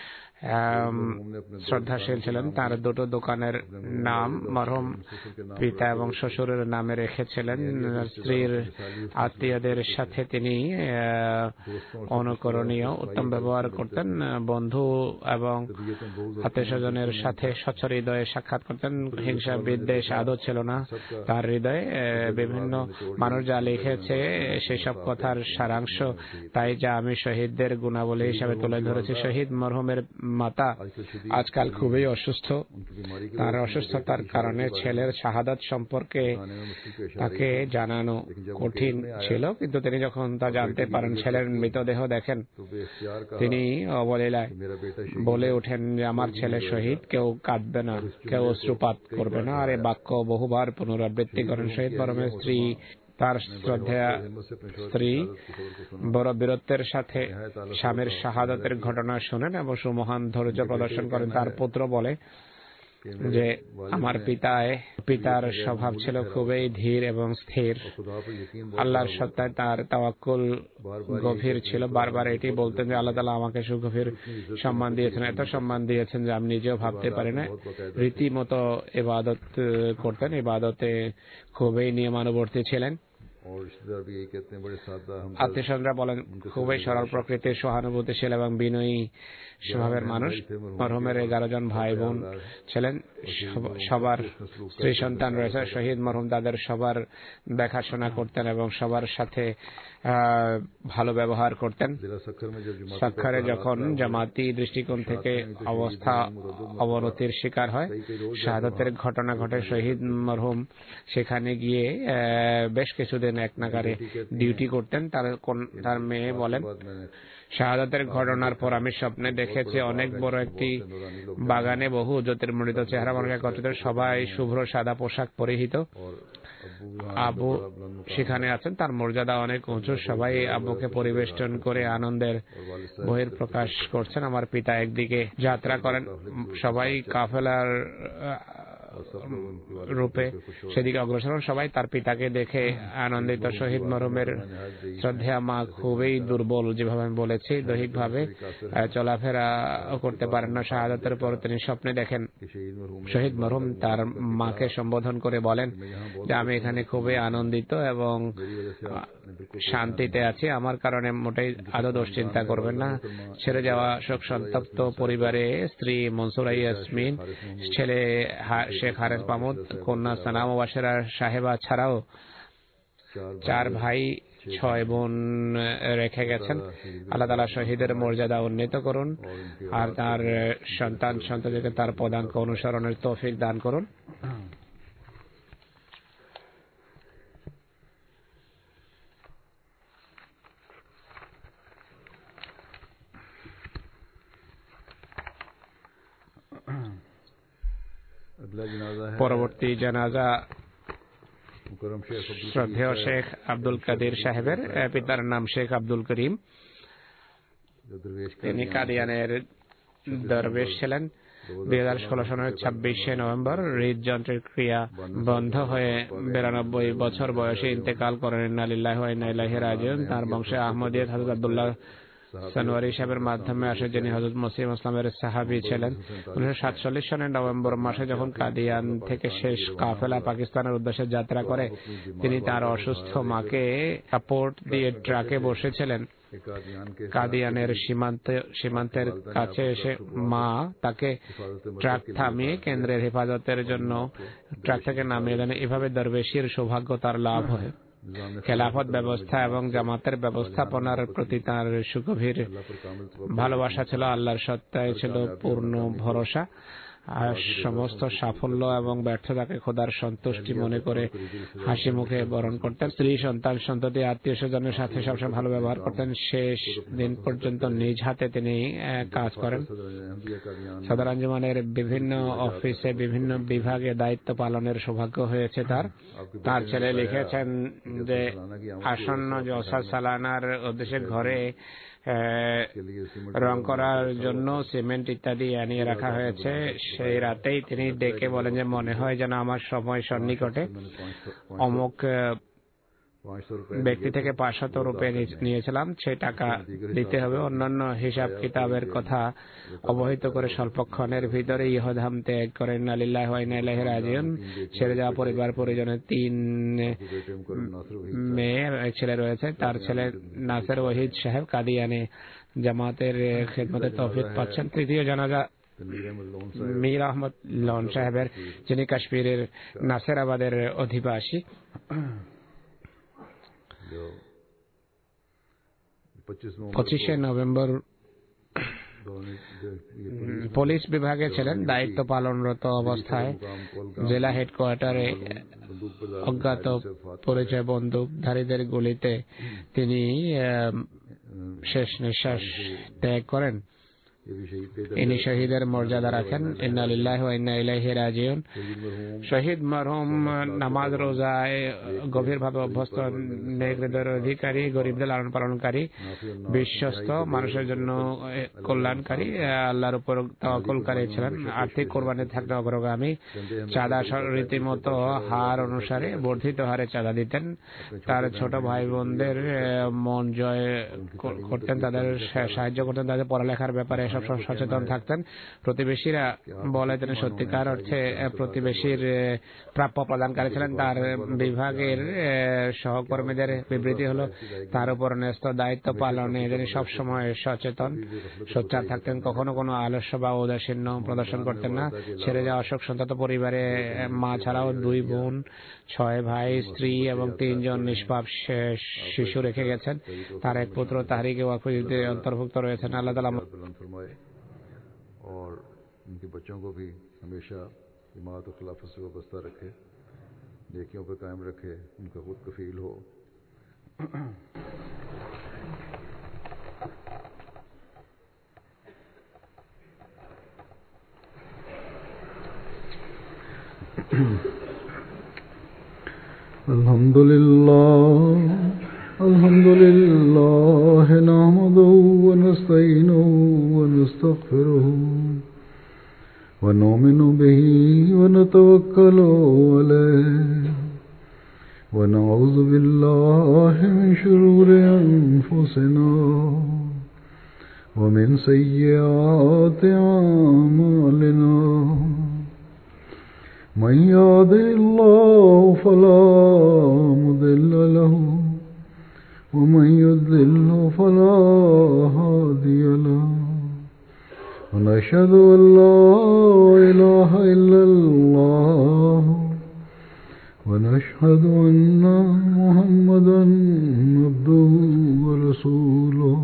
শ্রদ্ধাশীল ছিলেন। তার দুটো দোকানের নাম মরহুম পিতা এবং শ্বশুরের নামে রেখেছিলেন। স্ত্রীর আত্মীয়দের সাথে তিনি অনুকরণীয় উত্তম ব্যবহার করতেন। বন্ধু এবং আত্মীয় স্বজনের সাথে স্বচ্ছ হৃদয়ে সাক্ষাৎ করতেন। হিংসা বিদ্বেষ আদৌ ছিল না তার হৃদয়ে। বিভিন্ন মানুষ যা লিখেছে সেসব কথার সারাংশ তাই, যা আমি শহীদদের গুণাবলী হিসাবে তুলে ধরেছি। শহীদ মরহুমের মাতা আজকাল খুবই অসুস্থ। তার অসুস্থতার কারণে ছেলের শাহাদাত সম্পর্কে তাকে জানানো কঠিন ছিল, কিন্তু তিনি যখন তা জানতে পারেন, ছেলের মৃতদেহ দেখেন, তিনি অবলীলায় বলে ওঠেন যে আমার ছেলে শহীদ, কেউ কাঁদবে না, কেউ অশ্রুপাত করবে না। আর এ বাক্য বহুবার পুনরাবৃত্তি করেন। শহীদ মরহুমের স্ত্রী তার শ্রদ্ধেয়া স্ত্রী বড় বীরত্বের সাথে স্বামীর শাহাদাতের ঘটনা শুনেন এবং সুমহান ধৈর্য প্রদর্শন করেন। তার পুত্র বলে যে আমার পিতায় পিতার স্বভাব ছিল খুবই ধীর এবং স্থির। আল্লাহর সত্তায় তার তাওয়াক্কুল গভীর ছিল। বারবার এটি বলতেন যে আল্লাহ তাআলা আমাকে সুগভীর সম্মান দিয়েছেন, এত সম্মান দিয়েছেন যে আমি নিজেও ভাবতে পারি না। রীতিমতো ইবাদত করতেন, ইবাদতে খুবই নিয়মানুবর্তী ছিলেন। আত্মীয়স্বজনরা বলেন খুবই সরল প্রকৃতির, সহানুভূতিশীল এবং বিনয়ী স্বভাবের মানুষ। মরহুমের এগারো জন ভাই বোন ছিলেন, সবার স্ত্রী সন্তান রয়েছে। শহীদ মরহুম তাদের সবার দেখাশোনা করতেন এবং সবার সাথে ভালো ব্যবহার করতেন। সাক্ষরে যখন জামাতি দৃষ্টিকোণ থেকে অবস্থা অবনতির শিকার হয়, শাহাদাতের ঘটনা ঘটে, শহীদ মরহুম সেখানে গিয়ে বেশ কিছুদিন এক নাগারে ডিউটি করতেন। তার তার মেয়ে বলেন, শাহাদাতের ঘটনার পর আমি স্বপ্নে দেখেছি অনেক বড় একটি বাগানে বহু জ্যোতির্মণ্ডিত চেহারা মানুষ একত্রিত, সবাই শুভ্র সাদা পোশাক পরিহিত। আবু সেখানে আছেন, তার মর্যাদা অনেক উঁচু। সবাই আব্বুকে পরিবেষ্টন করে আনন্দের বহিঃপ্রকাশ করছেন। আমার পিতা একদিকে যাত্রা করেন, সবাই কাফেলার রূপে সেদিকে অগ্রসর। সবাই তার পিতাকে দেখে আনন্দিত। শহীদ মরহুমের শ্রদ্ধেয়া মা খুবই দুর্বল, যেভাবে আমি বলেছি, দৈহিকভাবে চলাফেরা করতে পারেন না। শাহাদাতের পর তিনি স্বপ্নে দেখেন শহীদ মরহুম তার মাকে সম্বোধন করে বলেন যে আমি এখানে খুবই আনন্দিত এবং শান্তিতে আছি, আমার কারণে মোটেই আদৌ দুশ্চিন্তা করবেন না। ছেড়ে যাওয়া শোক সন্তপ্ত পরিবারে স্ত্রী মনসুরা ইয়াসমিন, ছেলে শেখ হারেস মাহমুদ, কন্যা সানা মুবাশশিরা সাহেবা ছাড়াও চার ভাই ছয় বোন রেখে গেছেন। আল্লাহ তাআলা শহীদের মর্যাদা উন্নীত করুন আর তার সন্তান সন্ততিকে তার পদাঙ্ক অনুসরণের তৌফিক দান করুন। পরবর্তী জানাজা শ্রদ্ধেয় শেখ আব্দুল কাদির সাহেবের পিতার নাম শেখ আব্দুল করিম। তিনি কাদিয়ানের দরবেশ ছিলেন। দুই হাজার ষোলো সনের ছাব্বিশে নভেম্বর হৃদযন্ত্রের ক্রিয়া বন্ধ হয়ে বিরানব্বই বছর বয়সে ইন্তেকাল করেন। ইন্না লিল্লাহি ওয়া ইন্না ইলাইহি রাজিউন। তার বংশে আহমদিয়ত হযরত আব্দুল্লাহ সানোয়ারি সাহেবের মাধ্যমে আসে, যিনি হযরত মসিহ ইসলামের সাহাবী ছিলেন। উনিশশো সাতচল্লিশ সনের নভেম্বর মাসে যখন কাদিয়ান থেকে শেষ কাফেলা পাকিস্তানের উদ্দেশ্যে যাত্রা করে, তিনি তার অসুস্থ মাকে সাপোর্ট দিয়ে ট্রাকে বসেছিলেন। কাদিয়ানের সীমান্ত সীমান্তের কাছে এসে মা তাকে ট্রাক থামিয়ে কেন্দ্রের হেফাজতের জন্য ট্রাক থেকে নামিয়ে দেন। এভাবে দরবেশির সৌভাগ্য তার লাভ হয়। খেলাফত ব্যবস্থা এবং জামাতের ব্যবস্থাপনার প্রতি তার সুগভীর ভালোবাসা ছিল। আল্লাহর সত্তায় ছিল পূর্ণ ভরসা। আর সমস্ত সাফল্য এবং ব্যর্থতাকে খোদার সন্তুষ্টি মনে করে হাসি মুখে বরণ করতেন। স্ত্রী, সন্তান, সন্ততি, আত্মীয় স্বজনের সাথে সবসময় ভালো ব্যবহার করতেন। শেষ দিন পর্যন্ত নিজ হাতে তিনি কাজ করেন। সদর আঞ্জুমানের বিভিন্ন অফিসে বিভিন্ন বিভাগে দায়িত্ব পালনের সৌভাগ্য হয়েছে তার। তার ছেলে লিখেছেন যে আসন্ন জলসা সালানার উদ্দেশ্যে ঘরে রং করার জন্য সিমেন্ট ইত্যাদি আনিয়ে রাখা হয়েছে। সেই রাতেই তিনি ডেকে বলেন যে মনে হয় যেন আমার সময় সন্নিকটে। অমুক ব্যক্তি থেকে পাঁচশত রুপে নিয়েছিলাম, সেই টাকা দিতে হবে। অন্যান্য হিসাব কিতাবের কথা অবহিত করে স্বল্পক্ষণের ভিতরে ইহধাম ত্যাগ করেন। ইন্না লিল্লাহি ওয়া ইন্না ইলাইহি রাজিউন। ছেড়ে যাওয়া পরিবার পরিজনের তিন মেয়ে ছেলে রয়েছে। তার ছেলে নাসের ওয়াহিদ সাহেব কাদিয়ানে জামাতের খেদমতে তৌফিক পাচ্ছেন। তৃতীয় জানাজা মীর আহমদ লন সাহেবের, যিনি কাশ্মীরের নাসেরাবাদের অধিবাসী। পঁচিশে নভেম্বর পুলিশ বিভাগে ছিলেন। দায়িত্ব পালনরত অবস্থায় জেলা হেডকোয়ার্টারে অজ্ঞাত পরিচয় বন্দুকধারীদের গুলিতে তিনি শেষ নিঃশ্বাস ত্যাগ করেন। ইনি শহীদের মর্যাদা রাখেন। ইন্না লিল্লাহি ওয়া ইন্না ইলাইহি রাজিউন। শহীদ মরহুম নামাজ রোজায় গভীরভাবে অভ্যস্ত, নেক হৃদয়ের অধিকারী, গরিবদের লালন পালনকারী, বিশ্বস্ত, মানুষের জন্য কল্যাণকারী, আল্লাহর উপর তাওয়াক্কুলকারী ছিলেন। আর্থিক কোরবানি থাকতে অগ্রগামী। চাঁদা রীতিমতো হার অনুসারে বর্ধিত হারে চাঁদা দিতেন। তার ছোট ভাই বোনদের মন জয় করতেন, তাদের সাহায্য করতেন, তাদের পড়ালেখার ব্যাপারে সবসময় সচেতন থাকতেন। প্রতিবেশীরা বলে তিনি সত্যিকার অর্থে প্রতিবেশীর প্রাপ্য প্রদানকারী ছিলেন। তার বিভাগের সহকর্মীদের বিবৃতি হলো তার উপর ন্যস্ত দায়িত্ব পালনে তিনি সবসময় সচেতন সোচ্চার থাকতেন। কখনো কোনো আলস্য বা উদাসীন্য প্রদর্শন করতেন না। ছেড়ে যাওয়া অশোক সন্তত পরিবারে মা ছাড়াও দুই বোন, ছয় ভাই, স্ত্রী এবং তিনজন নিষ্পাপ শিশু রেখে গেছেন। তার এক পুত্র তাহরিকে ওয়াকফে অন্তর্ভুক্ত রয়েছেন। আল্লাহ তাআলা और उनके बच्चों को भी हमेशा इमारत और खिलाफत से वाबस्ता रखे, नेकियों पर कायम रखे, उनका खुद कफील हो। अल्हम्दुलिल्लाह अल्हम्दुलिल्लाह नहमदुहु व नस्तईनुहु व नस्तगफिरुहु व नुमिनु बिही व नतवक्कलु अलैहि व नऊज़ु बिल्लाहि मिन शुरूरि अनफुसिना व मिन सय्यिआति अमालिना। मन यहदिहिल्लाहु फला मुदिल्ल लहु ومن يضلل فلا هادي له ونشهد أن لا إله إلا الله ونشهد أن محمدا عبده ورسوله.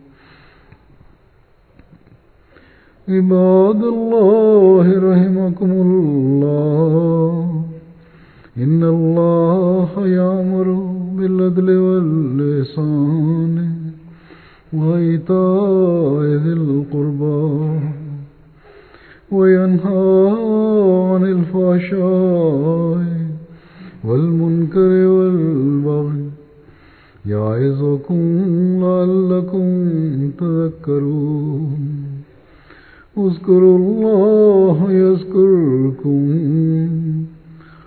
عباد الله رحمكم الله إن الله يأمر بالعدل والإحسان وإيتاء ذي القربى وينهى عن الفحشاء والمنكر يعظكم لعلكم تذكرون اذكروا الله يذكركم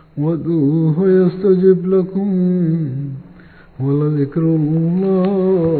وادعوه يستجب لكم ولذكر الله